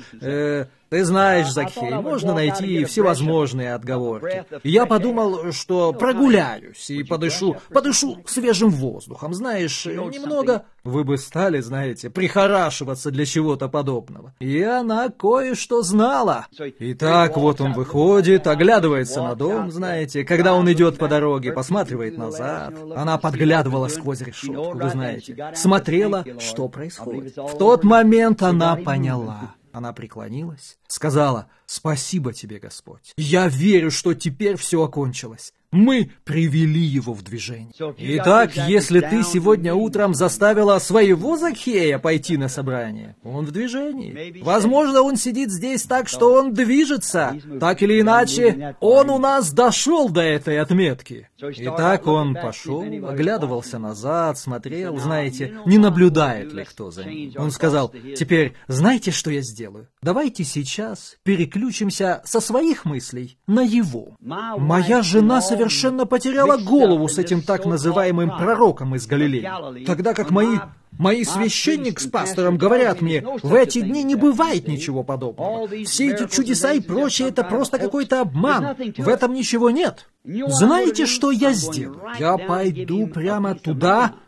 э, ты знаешь, Закхей, можно найти всевозможные отговорки. Я подумал, что прогуляюсь и подышу, подышу свежим воздухом. Знаешь, немного... Вы бы стали, знаете, прихорашиваться для чего-то подобного». И она кое-что знала. Итак, вот он выходит, оглядывается на дом, знаете, когда он идет по дороге, посматривает назад. Она подглядывала сквозь решетку, вы знаете, смотрела, что происходит. В тот момент она поняла. Она преклонилась, сказала: «Спасибо тебе, Господь. Я верю, что теперь все окончилось. Мы привели его в движение». Итак, если ты сегодня утром заставила своего Закхея пойти на собрание, он в движении. Возможно, он сидит здесь так, что он движется. Так или иначе, он у нас дошел до этой отметки. Итак, он пошел, оглядывался назад, смотрел, знаете, не наблюдает ли кто за ним. Он сказал: «Теперь знаете, что я сделаю? Давайте сейчас переключимся со своих мыслей на его. Моя жена совершенно потеряла голову с этим так называемым пророком из Галилеи, тогда как мои... Мои священник с пастором говорят мне, в эти дни не бывает ничего подобного. Все эти чудеса и прочее — это просто какой-то обман. В этом ничего нет. Знаете, что я сделаю? Я пойду прямо туда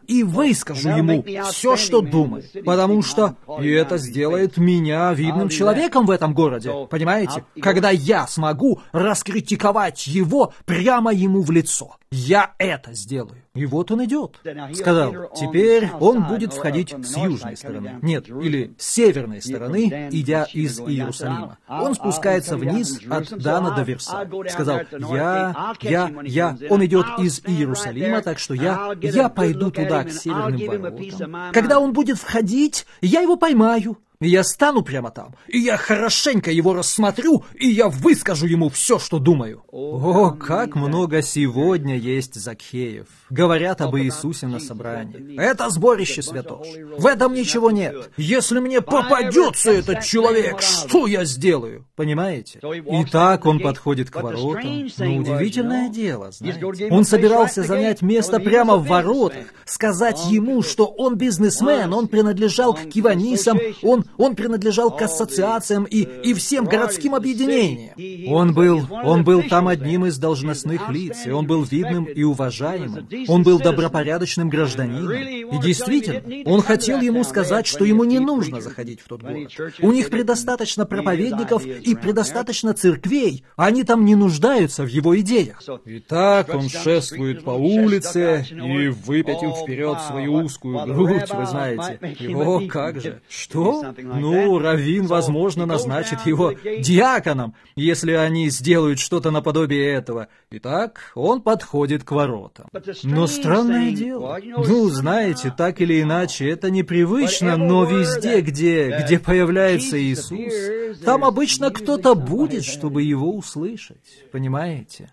и выскажу ему все, что думаю, потому что и это сделает меня видным человеком в этом городе, понимаете? Когда я смогу раскритиковать его прямо ему в лицо. Я это сделаю. И вот он идет. Сказал, теперь он будет входить с южной стороны. Нет, или с северной стороны, идя из Иерусалима. Он спускается вниз от Дана до Версаля. Сказал, я, я, я. Он идет из Иерусалима, так что я, я пойду туда, к северным воротам. Когда он будет входить, я его поймаю. И я стану прямо там, и я хорошенько его рассмотрю, и я выскажу ему все, что думаю. О, как много сегодня есть Закхеев. Говорят об Иисусе на собрании. Это сборище святош. В этом ничего нет. Если мне попадется этот человек, что я сделаю? Понимаете? И так он подходит к воротам. Но удивительное дело, знаете. Он собирался занять место прямо в воротах, сказать ему, что он бизнесмен, он принадлежал к киванисам, он Он принадлежал к ассоциациям и, и всем городским объединениям. Он был, он был там одним из должностных лиц, и он был видным и уважаемым. Он был добропорядочным гражданином. И действительно, он хотел ему сказать, что ему не нужно заходить в тот город. У них предостаточно проповедников и предостаточно церквей. Они там не нуждаются в его идеях. Итак, он шествует по улице и, выпятив вперед свою узкую грудь, вы знаете. О, как же! Что? Ну, раввин, возможно, назначит его диаконом, если они сделают что-то наподобие этого. Итак, он подходит к воротам. Но странное дело, ну, знаете, так или иначе, это непривычно, но везде, где, где появляется Иисус, там обычно кто-то будет, чтобы его услышать, понимаете?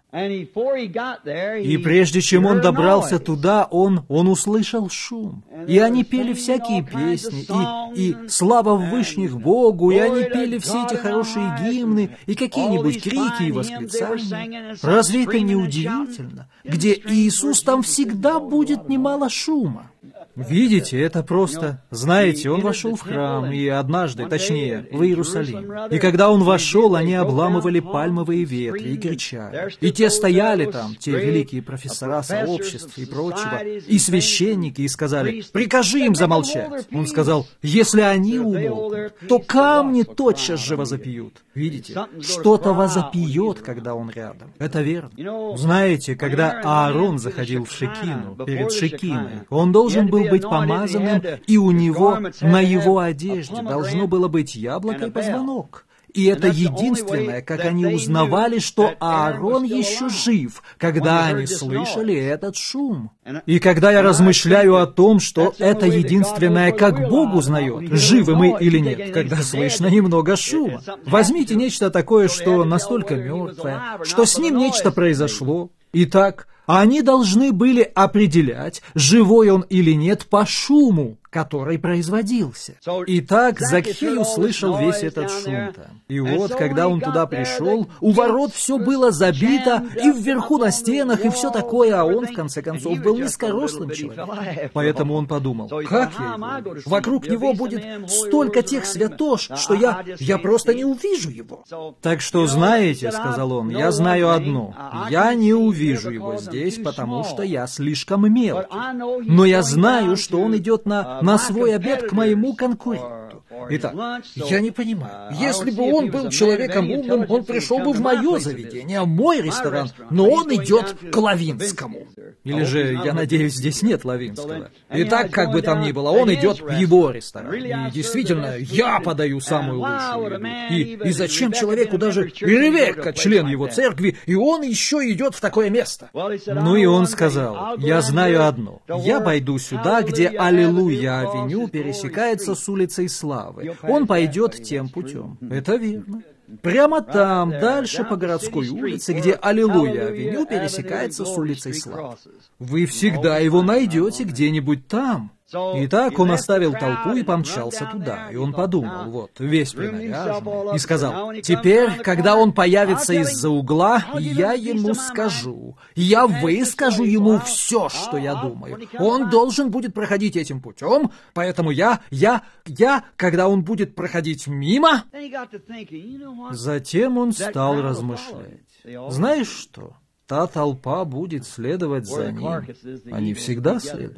И прежде чем он добрался туда, он, он услышал шум. И они пели всякие песни, и, и слава Вышних Богу, и они пели все эти хорошие гимны, и какие-нибудь крики и восклицания. Разве это не удивительно? Где Иисус, там всегда будет немало шума. Видите, это просто... Знаете, он вошел в храм, и однажды, точнее, в Иерусалим. И когда он вошел, они обламывали пальмовые ветви и кричали. И те стояли там, те великие профессора сообществ и прочего, и священники, и сказали, «Прикажи им замолчать». Он сказал, «Если они умолкнут, то камни тотчас же возопьют». Видите, что-то возопьет, когда он рядом. Это верно. Знаете, когда Аарон заходил в Шекину, перед Шекиной, он должен был быть помазанным, и у него на его одежде должно было быть яблоко и позвонок. И это единственное, как они узнавали, что Аарон еще жив, когда они слышали этот шум. И когда я размышляю о том, что это единственное, как Бог узнает, живы мы или нет, когда слышно немного шума. Возьмите нечто такое, что настолько мертвое, что с ним нечто произошло. Итак, они должны были определять, живой он или нет, по шуму, который производился. Итак, Закхей услышал весь этот шум там. И вот, когда он туда пришел, у ворот все было забито, и вверху на стенах, и все такое, а он, в конце концов, был низкорослым человеком. Поэтому он подумал, как я его? Вокруг него будет столько тех святош, что я, я просто не увижу его. Так что, знаете, сказал он, я знаю одно, я не увижу его здесь, потому что я слишком мелкий. Но я знаю, что он идет на на свой обед к моему конкуренту. Итак, я не понимаю. Если бы он был человеком умным, он пришел бы в мое заведение, в мой ресторан, но он идет к Лавинскому. Или же, я надеюсь, здесь нет Лавинского. Итак, как бы там ни было, он идет в его ресторан. И действительно, я подаю самую лучшую еду. И, и зачем человеку даже Ревекка, член его церкви, и он еще идет в такое место? Ну и он сказал, я знаю одно. Я пойду сюда, где Аллилуйя-авеню пересекается с улицей Славы. Он пойдет тем путем. Это верно. Прямо там, дальше по городской улице, где Аллилуйя-авеню пересекается с улицей Славы. Вы всегда его найдете где-нибудь там. Итак, он оставил толпу и помчался туда, и он подумал, вот, весь принаряженный, и сказал, теперь, когда он появится из-за угла, я ему скажу, я выскажу ему все, что я думаю. Он должен будет проходить этим путем, поэтому я, я, я, когда он будет проходить мимо... Затем он стал размышлять. Знаешь что? Та толпа будет следовать за ним. Они всегда следуют.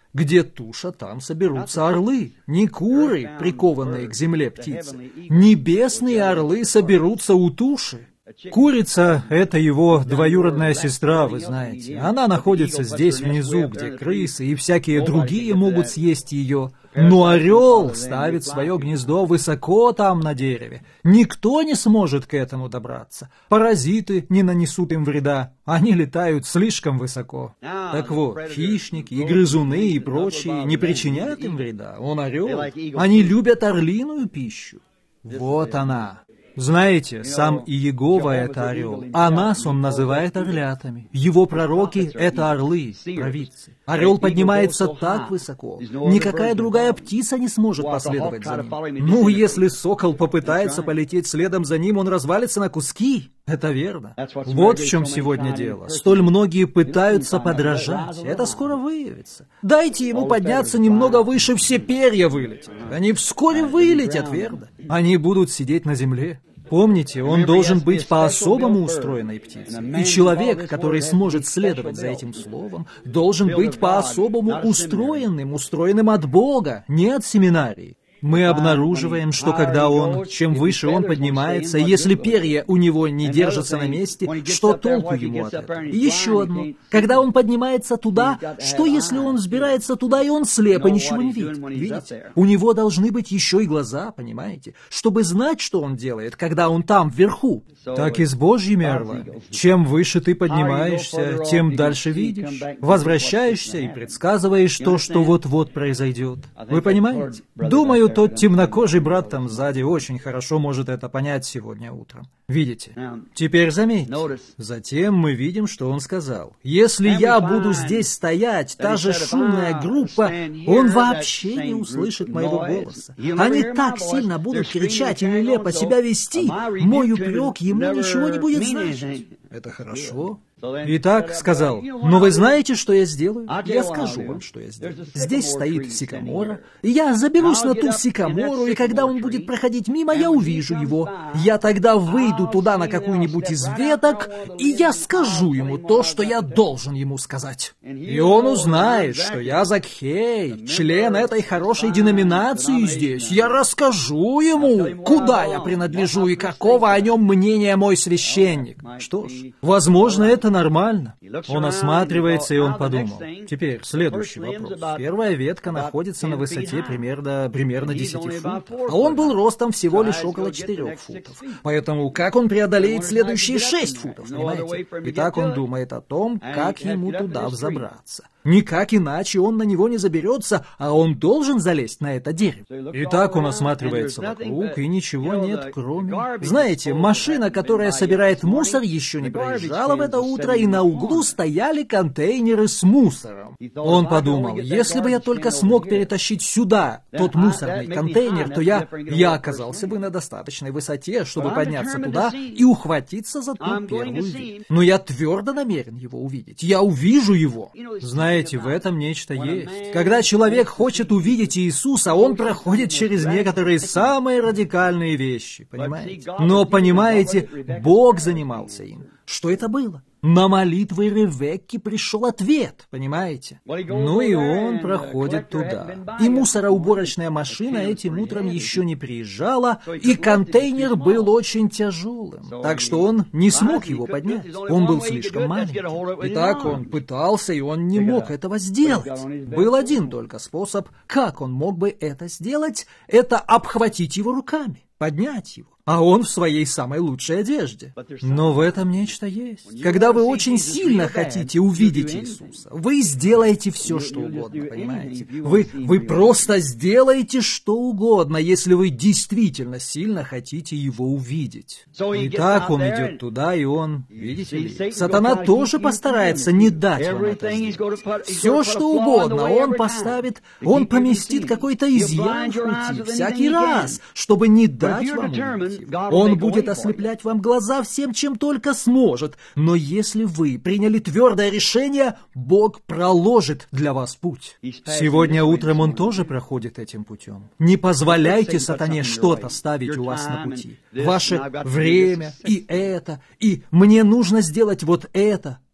Где туша, там соберутся орлы. Не куры, прикованные к земле птицы. Небесные орлы соберутся у туши. Курица — это его двоюродная сестра, вы знаете. Она находится здесь внизу, где крысы и всякие другие могут съесть ее. Но орел ставит свое гнездо высоко там на дереве. Никто не сможет к этому добраться. Паразиты не нанесут им вреда. Они летают слишком высоко. Так вот, хищники и грызуны и прочие не причиняют им вреда. Он орел. Они любят орлиную пищу. Вот она. Знаете, сам Иегова — это орел, а нас он называет орлятами. Его пророки — это орлы, провидцы. Орел поднимается так высоко, никакая другая птица не сможет последовать за ним. Ну, если сокол попытается полететь следом за ним, он развалится на куски. Это верно. Вот в чем сегодня дело. Столь многие пытаются подражать. Это скоро выявится. Дайте ему подняться немного выше, все перья вылетят. Они вскоре вылетят, верно? Они будут сидеть на земле. Помните, он должен быть по-особому устроенной птицей. И человек, который сможет следовать за этим словом, должен быть по-особому устроенным, устроенным от Бога, не от семинарии. Мы обнаруживаем, что когда он, чем выше он поднимается, если перья у него не держатся на месте, что толку ему от этого? И еще одно. Когда он поднимается туда, что если он взбирается туда, и он слеп, и ничего не видит? Видите? У него должны быть еще и глаза, понимаете? Чтобы знать, что он делает, когда он там, вверху. Так и с Божьими орлами. Чем выше ты поднимаешься, тем дальше видишь. Возвращаешься и предсказываешь то, что вот-вот произойдет. Вы понимаете? Думаю, тот темнокожий брат там сзади очень хорошо может это понять сегодня утром. Видите? Теперь заметьте. Затем мы видим, что он сказал. Если я буду здесь стоять, та же шумная группа, он вообще не услышит моего голоса. Они так сильно будут кричать и нелепо себя вести, мой упрек ему ничего не будет значить. Это хорошо. Итак, сказал, но вы знаете, что я сделаю? Я скажу вам, что я сделаю. Здесь стоит сикамора, и я заберусь на ту сикамору, и когда он будет проходить мимо, я увижу его. Я тогда выйду туда на какую-нибудь из веток, и я скажу ему то, что я должен ему сказать. И он узнает, что я Закхей, член этой хорошей деноминации здесь. Я расскажу ему, куда я принадлежу и какого о нем мнения мой священник. Что ж, возможно, это нормально. Он осматривается, и он подумал. Теперь следующий вопрос. Первая ветка находится на высоте примерно, примерно десяти футов, а он был ростом всего лишь около четырех футов. Поэтому как он преодолеет следующие шесть футов, понимаете? Итак, он думает о том, как ему туда взобраться. Никак иначе он на него не заберется, а он должен залезть на это дерево. Итак, он осматривается вокруг, и ничего нет, кроме... Знаете, машина, которая собирает мусор, еще не проезжала в это утро, и на углу стояли контейнеры с мусором. Он подумал, если бы я только смог перетащить сюда тот мусорный контейнер, то я, я оказался бы на достаточной высоте, чтобы подняться туда и ухватиться за ту первую ветвь. Но я твердо намерен его увидеть. Я увижу его. Знаете, в этом нечто есть. Когда человек хочет увидеть Иисуса, он проходит через некоторые самые радикальные вещи, понимаете? Но, понимаете, Бог занимался им. Что это было? На молитвы Ревекки пришел ответ, понимаете? Ну и он проходит туда. И мусороуборочная машина этим утром еще не приезжала, и контейнер был очень тяжелым, так что он не смог его поднять. Он был слишком маленький. Итак, он пытался, и он не мог этого сделать. Был один только способ, как он мог бы это сделать, это обхватить его руками, поднять его. А он в своей самой лучшей одежде. Но в этом нечто есть. Когда вы очень сильно хотите увидеть Иисуса, вы сделаете все, что угодно, понимаете? Вы, вы просто сделаете что угодно, если вы действительно сильно хотите Его увидеть. Итак, он идет туда, и он, видите ли, сатана тоже постарается не дать вам это сделать. Все, что угодно он поставит, он поместит какой-то изъян в пути всякий раз, чтобы не дать вам увидеть. Он будет ослеплять вам глаза всем, чем только сможет. Но если вы приняли твердое решение, Бог проложит для вас путь. Сегодня утром он тоже проходит этим путем. Не позволяйте сатане что-то ставить у вас на пути. Ваше время и это, и мне нужно сделать вот это.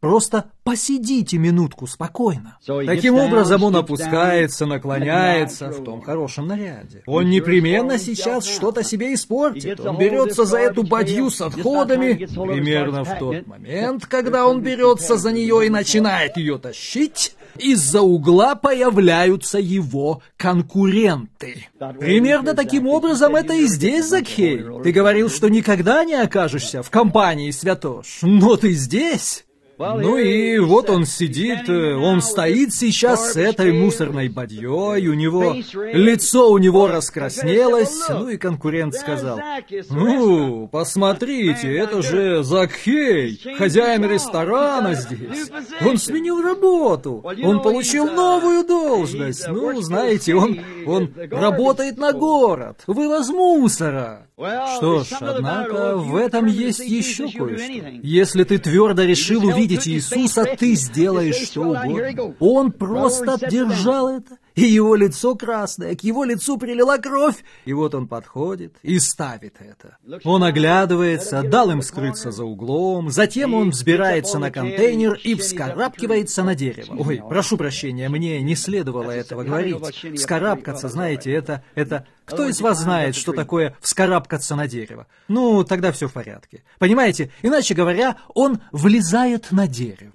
Просто посидите минутку спокойно. Таким образом он опускается, наклоняется в том хорошем наряде. Он непременно сейчас что-то себе испортит. Он берется за эту бадью с отходами примерно в тот момент, когда он берется за нее и начинает ее тащить. Из-за угла появляются его конкуренты. Примерно таким образом это и здесь, Закхей. Ты говорил, что никогда не окажешься в компании святош, но ты здесь. Ну и вот он сидит, он стоит сейчас с этой мусорной бадьей, у него лицо у него раскраснелось, ну и конкурент сказал: «Ну, посмотрите, это же Закхей, хозяин ресторана здесь. Он сменил работу, он получил новую должность. Ну, знаете, он, он работает на город, вывоз мусора». Что ж, однако, в этом есть еще кое-что. Если ты твердо решил увидеть Иисуса, ты сделаешь что угодно. Он просто держал это, и его лицо красное, к его лицу прилила кровь, и вот он подходит и ставит это. Он оглядывается, дал им скрыться за углом, затем он взбирается на контейнер и вскарабкивается на дерево. Ой, прошу прощения, мне не следовало этого говорить. Вскарабкаться, знаете, это... это... Кто из вас знает, что такое вскарабкаться на дерево? Ну, тогда все в порядке. Понимаете, иначе говоря, он влезает на дерево.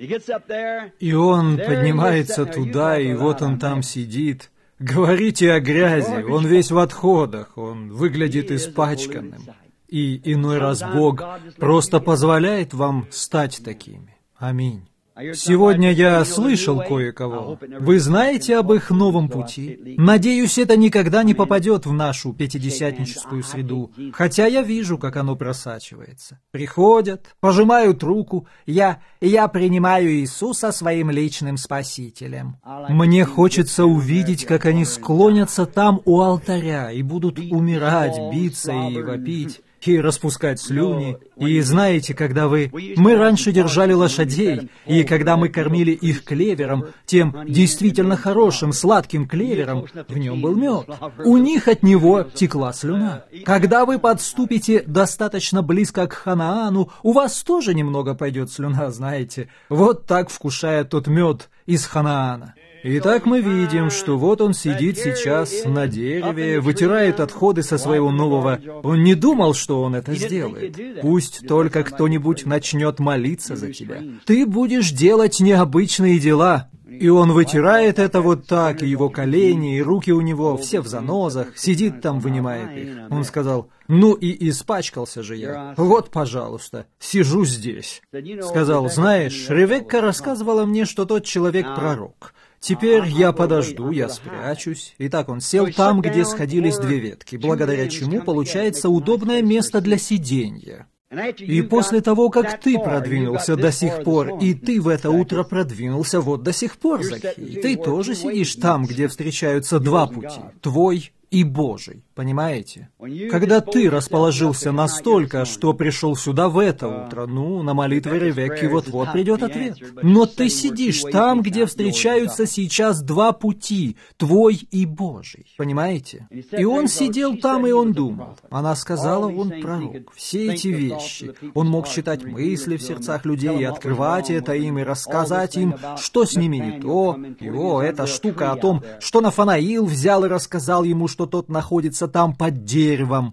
И он поднимается туда, и вот он там сидит. Говорите о грязи, он весь в отходах, он выглядит испачканным. И иной раз Бог просто позволяет вам стать такими. Аминь. Сегодня я слышал кое-кого. Вы знаете об их новом пути? Надеюсь, это никогда не попадет в нашу пятидесятническую среду, хотя я вижу, как оно просачивается. Приходят, пожимают руку, я, я принимаю Иисуса своим личным спасителем. Мне хочется увидеть, как они склонятся там у алтаря и будут умирать, биться и вопить, и распускать слюни. И знаете, когда вы... Мы раньше держали лошадей, и когда мы кормили их клевером, тем действительно хорошим, сладким клевером, в нем был мед. У них от него текла слюна. Когда вы подступите достаточно близко к Ханаану, у вас тоже немного пойдет слюна, знаете. Вот так вкушает тот мед из Ханаана. Итак, мы видим, что вот он сидит сейчас на дереве, вытирает отходы со своего нового... Он не думал, что он это сделает. Пусть только кто-нибудь начнет молиться за тебя. Ты будешь делать необычные дела. И он вытирает это вот так, и его колени, и руки у него все в занозах, сидит там, вынимает их. Он сказал: «Ну и испачкался же я. Вот, пожалуйста, сижу здесь». Сказал: «Знаешь, Ревекка рассказывала мне, что тот человек пророк. Теперь я подожду, я спрячусь». Итак, он сел там, где сходились две ветки, благодаря чему получается удобное место для сиденья. И после того, как ты продвинулся до сих пор, и ты в это утро продвинулся вот до сих пор, Закхей, ты тоже сидишь там, где встречаются два пути, твой и Божий, понимаете? Когда ты расположился настолько, что пришел сюда в это утро, ну, на молитвы Ревекки вот-вот придет ответ. Но ты сидишь там, где встречаются сейчас два пути, твой и Божий, понимаете? И он сидел там, и он думал. Она сказала, он пророк. Все эти вещи. Он мог читать мысли в сердцах людей и открывать это им, и рассказать им, что с ними не то. И о, эта штука о том, что Нафанаил взял и рассказал ему, что тот находится там под деревом.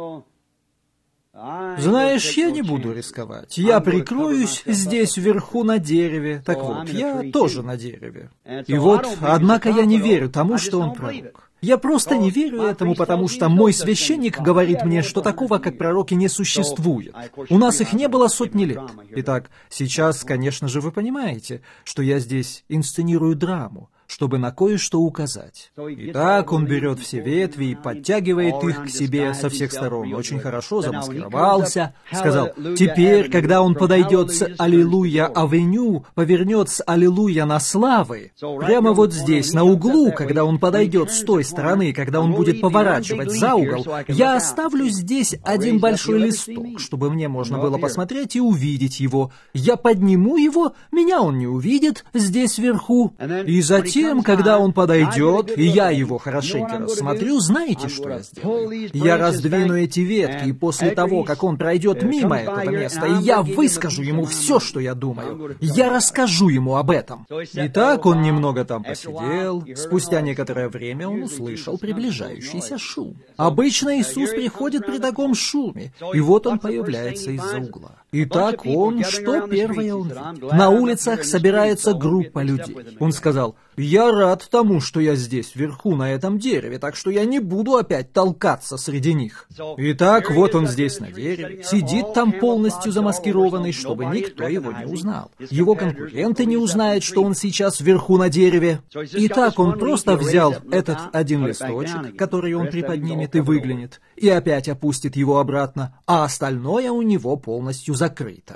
Знаешь, я не буду рисковать. Я прикроюсь здесь вверху на дереве. Так вот, я тоже на дереве. И вот, однако я не верю тому, что он пророк. Я просто не верю этому, потому что мой священник говорит мне, что такого, как пророки, не существует. У нас их не было сотни лет. Итак, сейчас, конечно же, вы понимаете, что я здесь инсценирую драму, чтобы на кое-что указать. Итак, он берет все ветви и подтягивает их к себе со всех сторон. Очень хорошо замаскировался. Сказал: теперь, когда он подойдет с Аллилуйя-авеню, повернет с Аллилуйя на славы, прямо вот здесь, на углу, когда он подойдет с той стороны, когда он будет поворачивать за угол, я оставлю здесь один большой листок, чтобы мне можно было посмотреть и увидеть его. Я подниму его, меня он не увидит здесь вверху, и затем затем, когда он подойдет, и я его хорошенько рассмотрю, знаете, что я сделаю? Я раздвину эти ветки, и после того, как он пройдет мимо этого места, и я выскажу ему все, что я думаю. Я расскажу ему об этом. Итак, он немного там посидел. Спустя некоторое время он услышал приближающийся шум. Обычно Иисус приходит при таком шуме, и вот он появляется из-за угла. Итак, он, что первое он видит? На улицах собирается группа людей. Он сказал: «Я рад тому, что я здесь, вверху, на этом дереве, так что я не буду опять толкаться среди них». Итак, вот он здесь на дереве, сидит там полностью замаскированный, чтобы никто его не узнал. Его конкуренты не узнают, что он сейчас вверху на дереве. Итак, он просто взял этот один листочек, который он приподнимет и выглянет, и опять опустит его обратно, а остальное у него полностью закрыто.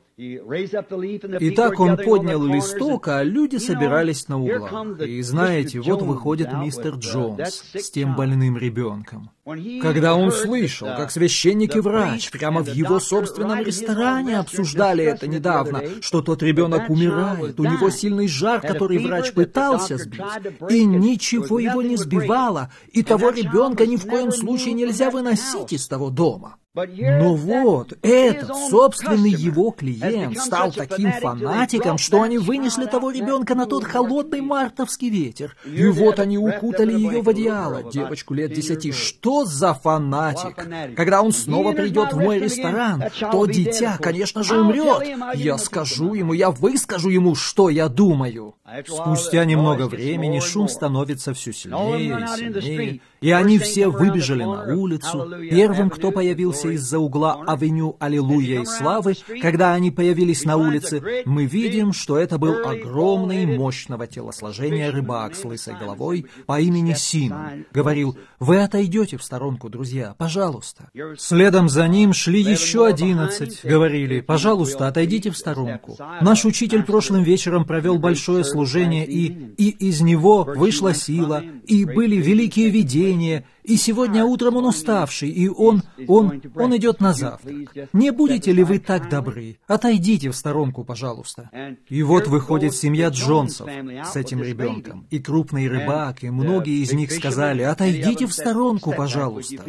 Итак, он поднял листок, а люди собирались на углах. И знаете, вот выходит мистер Джонс с тем больным ребенком. Когда он слышал, как священник и врач прямо в его собственном ресторане обсуждали это недавно, что тот ребенок умирает, у него сильный жар, который врач пытался сбить, и ничего его не сбивало, и того ребенка ни в коем случае нельзя выносить из того дома. Но вот, этот собственный его клиент стал таким фанатиком, что они вынесли того ребенка на тот холодный мартовский ветер. И вот они укутали ее в одеяло, девочку лет десяти. Что за фанатик? Когда он снова придет в мой ресторан, то дитя, конечно же, умрет. Я скажу ему, я выскажу ему, что я думаю. Спустя немного времени шум становится все сильнее и сильнее, и они все выбежали на улицу. Первым, кто появился из-за угла авеню Аллилуйя и Славы, когда они появились на улице, мы видим, что это был огромный, мощного телосложения рыбак с лысой головой по имени Симон. Говорил: «Вы отойдете в сторонку, друзья, пожалуйста». Следом за ним шли еще одиннадцать. Говорили: «Пожалуйста, отойдите в сторонку». Наш учитель прошлым вечером провел большое служение, и, и из него вышла сила, и были великие видения, и сегодня утром он уставший, и он, он, он идет на завтрак. Не будете ли вы так добры? Отойдите в сторонку, пожалуйста. И вот выходит семья Джонсов с этим ребенком, и крупный рыбак, и многие из них сказали: «Отойдите в сторонку, пожалуйста».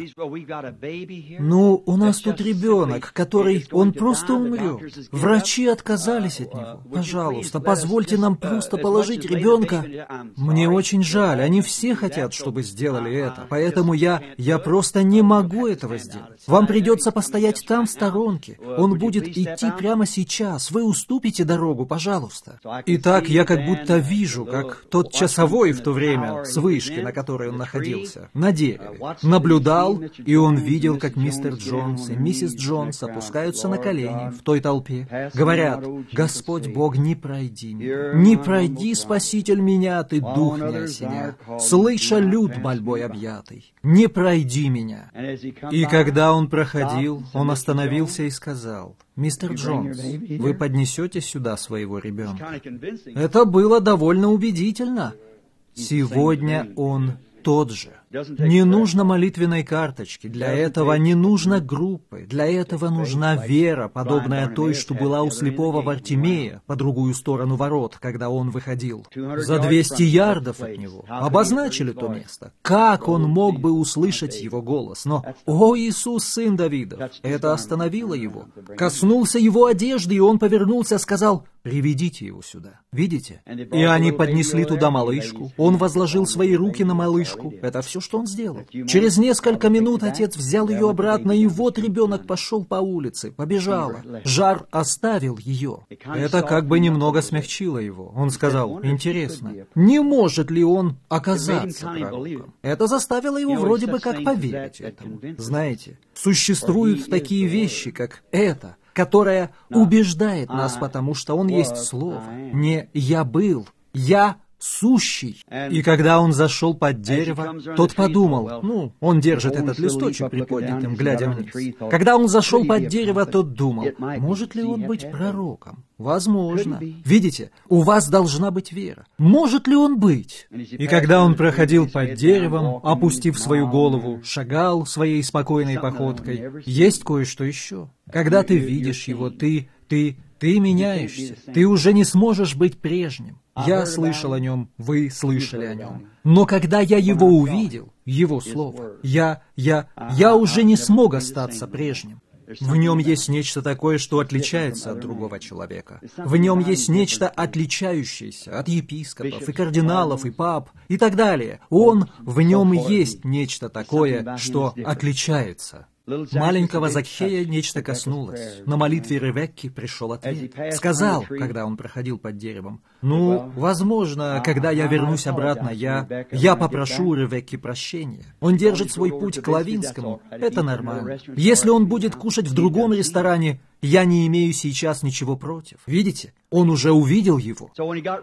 Ну, у нас тут ребенок, который, он просто умрет. Врачи отказались от него. Пожалуйста, позвольте нам просто положить ребенка. Мне очень жаль, они все хотят, чтобы сделали это, поэтому я, я просто не могу этого сделать. Вам придется постоять там в сторонке. Он будет идти прямо сейчас. Вы уступите дорогу, пожалуйста. Итак, я как будто вижу, как тот часовой в то время с вышки, на которой он находился, на дереве, наблюдал, и он видел, как мистер Джонс и миссис Джонс опускаются на колени в той толпе. Говорят: «Господь Бог, не пройди меня, не пройди, Спаситель, меня, ты дух не осеня, слыша люд мольбой объятый, не пройди меня». И когда он проходил, он остановился и сказал: «Мистер Джонс, вы поднесете сюда своего ребенка?» Это было довольно убедительно. Сегодня он тот же. Не нужно молитвенной карточки, для этого не нужно группы, для этого нужна вера, подобная той, что была у слепого Вартимея по другую сторону ворот, когда он выходил. За двести ярдов от него обозначили то место. Как он мог бы услышать его голос? Но, о Иисус, сын Давидов, это остановило его. Коснулся его одежды, и он повернулся, сказал: «Приведите его сюда». Видите? И они поднесли туда малышку. Он возложил свои руки на малышку. Это все, что он сделал. Через несколько минут отец взял ее обратно, и вот ребенок пошел по улице, побежала. Жар оставил ее. Это как бы немного смягчило его. Он сказал: «Интересно, не может ли он оказаться пророком?» Это заставило его вроде бы как поверить этому. Знаете, существуют такие вещи, как это, которая убеждает нас, потому что он есть Слово. Не «я был», «я сущий». И когда он зашел под дерево, тот подумал, ну, он держит этот листочек приподнятым, глядя вниз. Когда он зашел под дерево, тот думал, может ли он быть пророком? Возможно. Видите, у вас должна быть вера. Может ли он быть? И когда он проходил под деревом, опустив свою голову, шагал своей спокойной походкой, есть кое-что еще. Когда ты видишь его, ты, ты, Ты меняешься, ты уже не сможешь быть прежним. Я слышал о нем, вы слышали о нем. Но когда я его увидел, его слово, я, я, я уже не смог остаться прежним. В нем есть нечто такое, что отличается от другого человека. В нем есть нечто отличающееся от епископов и кардиналов и пап и так далее. Он, в нем есть нечто такое, что отличается. Маленького Закхея нечто коснулось. На молитве Ревекки пришел ответ. Сказал, когда он проходил под деревом, «Ну, возможно, когда я вернусь обратно, я, я попрошу у Ревекки прощения. Он держит свой путь к Лавинскому, это нормально. Если он будет кушать в другом ресторане, я не имею сейчас ничего против». Видите? Он уже увидел его.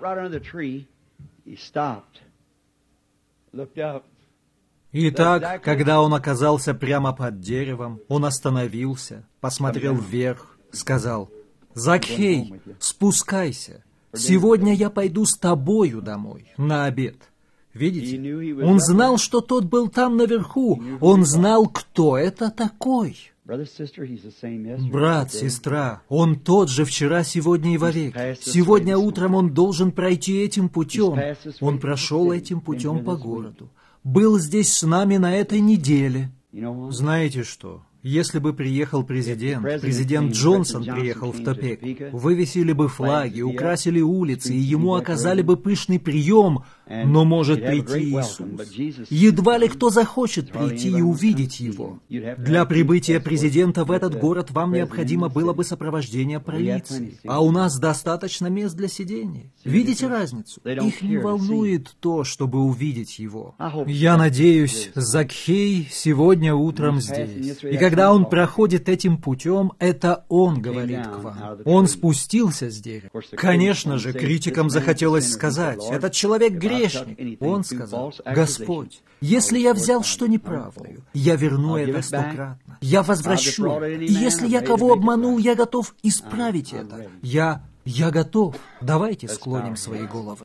Итак, когда он оказался прямо под деревом, он остановился, посмотрел вверх, сказал, «Закхей, спускайся. Сегодня я пойду с тобою домой на обед». Видите? Он знал, что тот был там наверху. Он знал, кто это такой. Брат, сестра, он тот же вчера, сегодня и вовек. Сегодня утром он должен пройти этим путем. Он прошел этим путем по городу. Был здесь с нами на этой неделе. Знаете что? Если бы приехал президент, президент Джонсон приехал в Топеку, вывесили бы флаги, украсили улицы, и ему оказали бы пышный прием, но может прийти Иисус. Едва ли кто захочет прийти и увидеть его. Для прибытия президента в этот город вам необходимо было бы сопровождение полиции, а у нас достаточно мест для сидения. Видите разницу? Их не волнует то, чтобы увидеть его. Я надеюсь, Закхей сегодня утром здесь. И когда он проходит этим путем, это он говорит к вам. Он спустился с дерева. Конечно же, критикам захотелось сказать, этот человек грешник. Он сказал, «Господь, если я взял что неправдою, я верну это стократно. Я возвращу. И если я кого обманул, я готов исправить это. Я, я готов». Давайте склоним свои головы.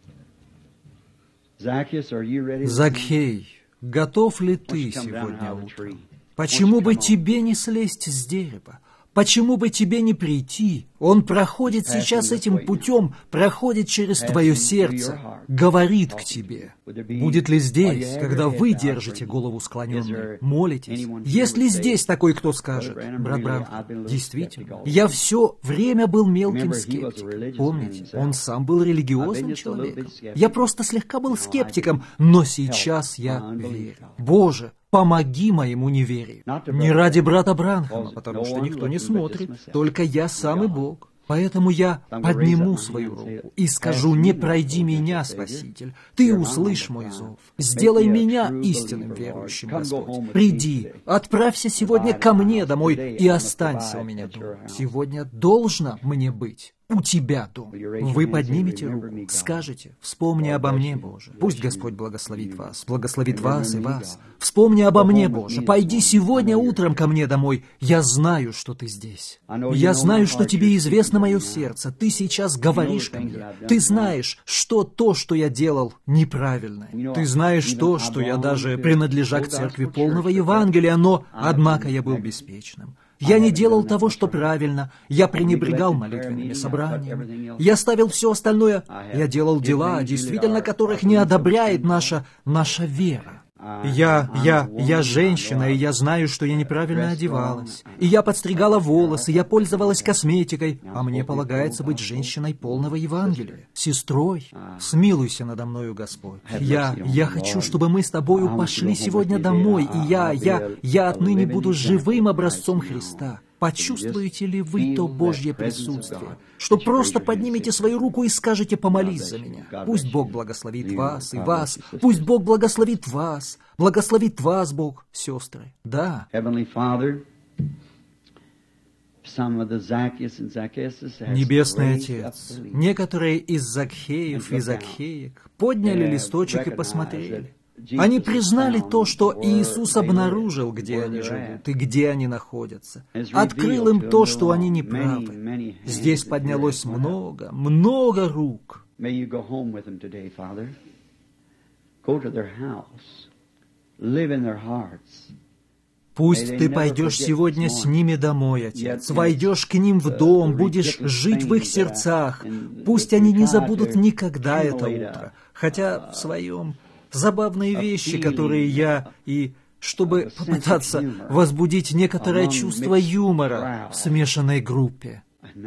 Закхей, готов ли ты сегодня утром? Почему бы тебе не слезть с дерева? Почему бы тебе не прийти? Он проходит сейчас этим путем, проходит через твое сердце, говорит к тебе. Будет ли здесь, когда вы держите голову склоненной, молитесь? Есть ли здесь такой, кто скажет, брат Бранхам, действительно, я все время был мелким скептиком. Помните, он сам был религиозным человеком. Я просто слегка был скептиком, но сейчас я верю. Боже, помоги моему неверию. Не ради брата Бранхама, потому что никто не смотрит, только я сам и Бог. Поэтому я подниму свою руку и скажу, не пройди меня, Спаситель. Ты услышь мой зов. Сделай меня истинным верующим, Господь. Приди, отправься сегодня ко мне домой и останься у меня дома. Сегодня должно мне быть у тебя дом. Вы поднимете руку, скажете, вспомни обо мне, Боже. Пусть Господь благословит вас, благословит вас и вас. Вспомни обо мне, Боже. Пойди сегодня утром ко мне домой. Я знаю, что ты здесь. Я знаю, что тебе известно мое сердце. Ты сейчас говоришь ко мне. Ты знаешь, что то, что я делал, неправильно. Ты знаешь то, что я даже принадлежа к церкви полного Евангелия, но, однако, я был беспечным. Я не делал того, что правильно. Я пренебрегал молитвенными собраниями. Я ставил все остальное. Я делал дела, действительно, которых не одобряет наша, наша вера. Я, я, я женщина, и я знаю, что я неправильно одевалась. И я подстригала волосы, я пользовалась косметикой, а мне полагается быть женщиной полного Евангелия, сестрой. Смилуйся надо мною, Господь. Я, я хочу, чтобы мы с тобою пошли сегодня домой, и я, я, я отныне буду живым образцом Христа. Почувствуете ли вы то Божье присутствие, что просто поднимете свою руку и скажете «помолись за меня». Пусть Бог благословит вас и вас, пусть Бог благословит вас, благословит вас Бог, сестры. Да. Небесный Отец, некоторые из Закхеев и Закхеек подняли листочек и посмотрели. Они признали то, что Иисус обнаружил, где они живут и где они находятся. Открыл им то, что они неправы. Здесь поднялось много, много рук. Пусть ты пойдешь сегодня с ними домой, Отец, войдешь к ним в дом, будешь жить в их сердцах. Пусть они не забудут никогда это утро, хотя в своем забавные вещи, которые я и... чтобы попытаться возбудить некоторое чувство юмора в смешанной группе.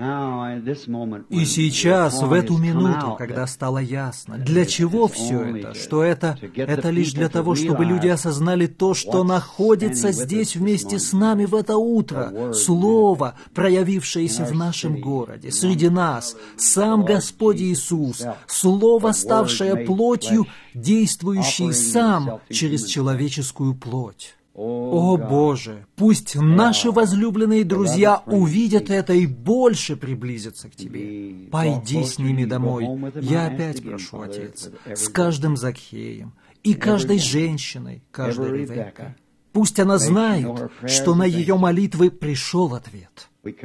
И сейчас, в эту минуту, когда стало ясно, для чего все это, что это, это лишь для того, чтобы люди осознали то, что находится здесь вместе с нами в это утро, Слово, проявившееся в нашем городе, среди нас, сам Господь Иисус, Слово, ставшее плотью, действующий сам через человеческую плоть. О, Боже, пусть наши возлюбленные друзья увидят это и больше приблизятся к Тебе. Пойди с ними домой. Я опять прошу, Отец, с каждым Закхеем и каждой женщиной, каждой Ревеккой. Пусть она знает, что на ее молитвы пришел ответ.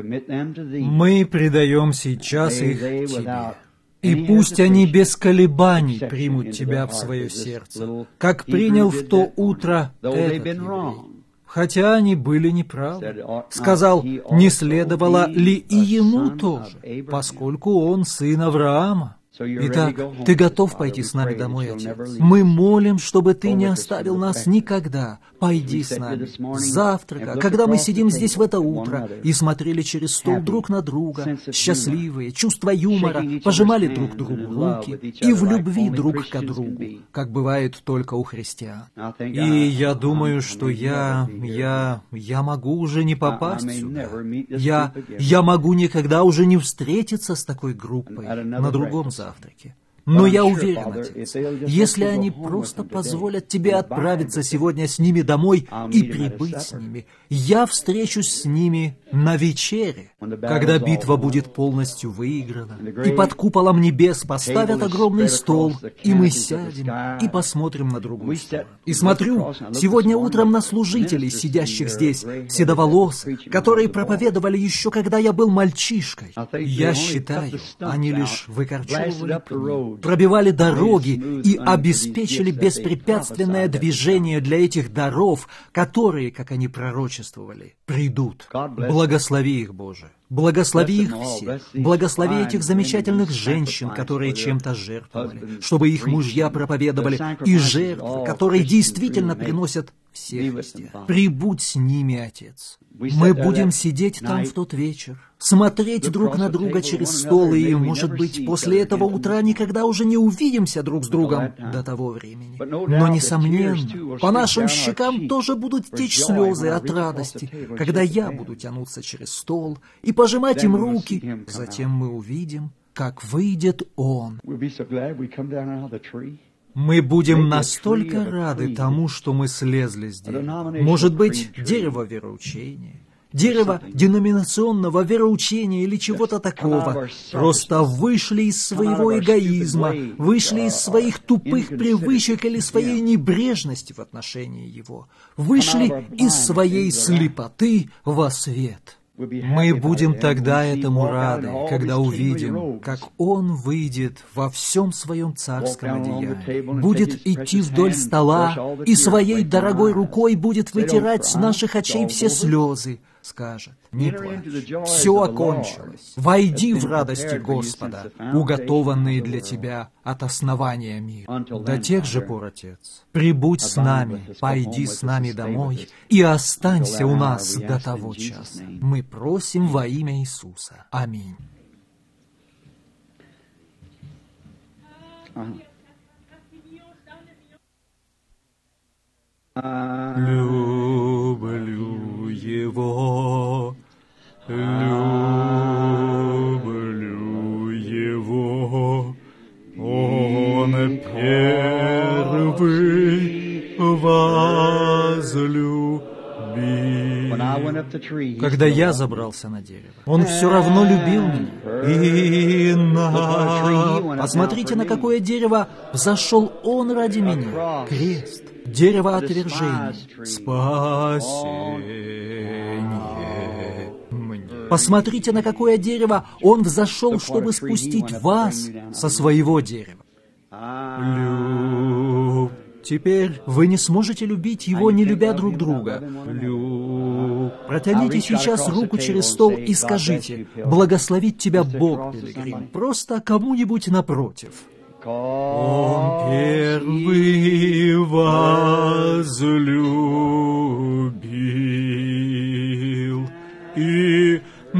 Мы предаем сейчас их Тебе. И пусть они без колебаний примут Тебя в свое сердце, как принял в то утро этот еврей. Хотя они были неправы. Сказал, не следовало ли и ему тоже, поскольку он сын Авраама. Итак, ты готов пойти с нами домой, Отец? Мы молим, чтобы ты не оставил нас никогда. Пойди с нами. Завтрака, когда мы сидим здесь в это утро и смотрели через стол друг на друга, счастливые, чувство юмора, пожимали друг другу руки и в любви друг к другу, как бывает только у христиан. И я думаю, что я, я, я могу уже не попасть сюда. Я, я могу никогда уже не встретиться с такой группой на другом завтраке. завтраке. Но я уверен, Отец, если они просто позволят Тебе отправиться сегодня с ними домой и прибыть с ними, я встречусь с ними на вечере, когда битва будет полностью выиграна, и под куполом небес поставят огромный стол, и мы сядем и посмотрим на другую сторону. И смотрю сегодня утром на служителей, сидящих здесь, седоволосых, которые проповедовали еще, когда я был мальчишкой. Я считаю, они лишь выкорчевывали пни, пробивали дороги и обеспечили беспрепятственное движение для этих даров, которые, как они пророчествовали, придут. Благослови их, Боже. Благослови их всех. Благослови этих замечательных женщин, которые чем-то жертвовали, чтобы их мужья проповедовали, и жертвы, которые действительно приносят всех христиан. Прибудь с ними, Отец. Мы будем сидеть там в тот вечер, смотреть друг на друга через стол, и, может быть, после этого утра никогда уже не увидимся друг с другом до того времени. Но, несомненно, по нашим щекам тоже будут течь слезы от радости, когда я буду тянуться через стол и пожимать им руки. Затем мы увидим, как выйдет Он. Мы будем настолько рады тому, что мы слезли с дерева. Может быть, дерево вероучения, дерево деноминационного вероучения или чего-то такого. Просто вышли из своего эгоизма, вышли из своих тупых привычек или своей небрежности в отношении его, вышли из своей слепоты во свет. Мы будем тогда этому рады, когда увидим, как Он выйдет во всем своем царском одеянии, будет идти вдоль стола и своей дорогой рукой будет вытирать с наших очей все слезы, скажет: «Не плачь, все окончилось, войди в радости Господа, уготованные для тебя от основания мира». До тех же пор, Отец, прибудь с нами, пойди с нами домой и останься у нас до того часа. Мы просим во имя Иисуса. Аминь. Люблю Его, люблю Его, Он первый возлюбил. Когда я забрался на дерево, Он все равно любил меня. И на... Посмотрите, на какое дерево взошел Он ради меня. Крест. Дерево отвержения. Спасение мне. Посмотрите, на какое дерево Он взошел, чтобы спустить вас со своего дерева. Люб... Теперь вы не сможете любить его, не любя друг друга. Лю... Протяните сейчас руку через стол и скажите: «Благословит тебя Бог, пилигрим», просто кому-нибудь напротив. Он первый возлюбил и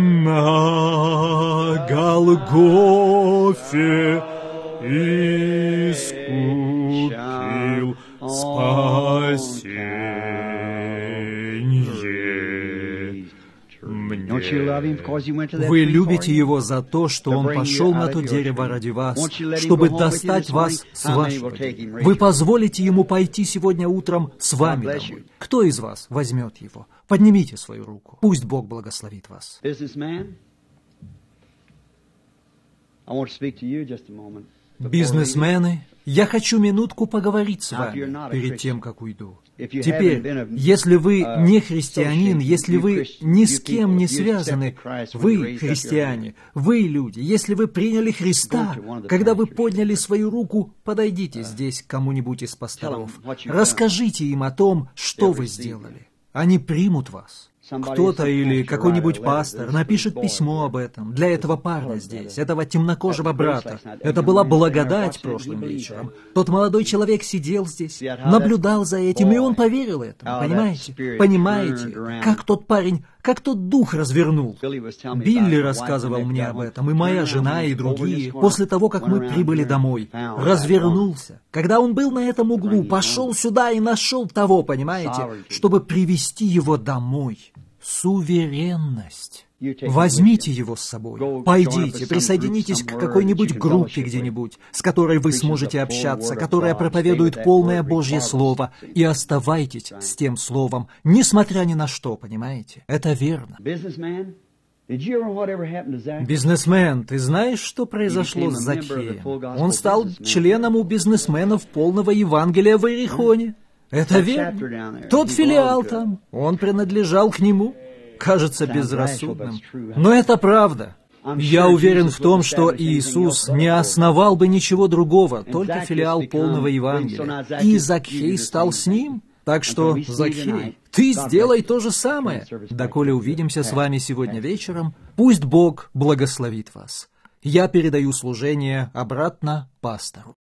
на Голгофе искупил спасенье. Вы любите его за то, что он пошел на то дерево ради вас, чтобы достать вас с вашего. Вы позволите ему пойти сегодня утром с вами домой. Кто из вас возьмет его? Поднимите свою руку. Пусть Бог благословит вас. Бизнесмены, я хочу минутку поговорить с вами перед тем, как уйду. Теперь, если вы не христианин, если вы ни с кем не связаны, вы христиане, вы люди, если вы приняли Христа, когда вы подняли свою руку, подойдите здесь к кому-нибудь из пасторов, расскажите им о том, что вы сделали. Они примут вас. Кто-то или какой-нибудь пастор напишет письмо об этом для этого парня здесь, этого темнокожего брата. Это была благодать прошлым вечером. Тот молодой человек сидел здесь, наблюдал за этим, и он поверил этому, понимаете? Понимаете, как тот парень, как тот дух развернул. Билли рассказывал мне об этом, и моя жена, и другие, после того, как мы прибыли домой. Развернулся. Когда он был на этом углу, пошел сюда и нашел того, понимаете, чтобы привести его домой. Суверенность. Возьмите его с собой. Пойдите, присоединитесь к какой-нибудь группе где-нибудь, с которой вы сможете общаться, которая проповедует полное Божье Слово, и оставайтесь с тем Словом, несмотря ни на что, понимаете? Это верно. Бизнесмен, ты знаешь, что произошло с Закхеем? Он стал членом у бизнесменов полного Евангелия в Иерихоне. Это верно. Тот филиал там, он принадлежал к нему. Кажется безрассудным. Но это правда. Я уверен в том, что Иисус не основал бы ничего другого, только филиал полного Евангелия. И Закхей стал с ним. Так что, Закхей, ты сделай то же самое. Доколе увидимся с вами сегодня вечером, пусть Бог благословит вас. Я передаю служение обратно пастору.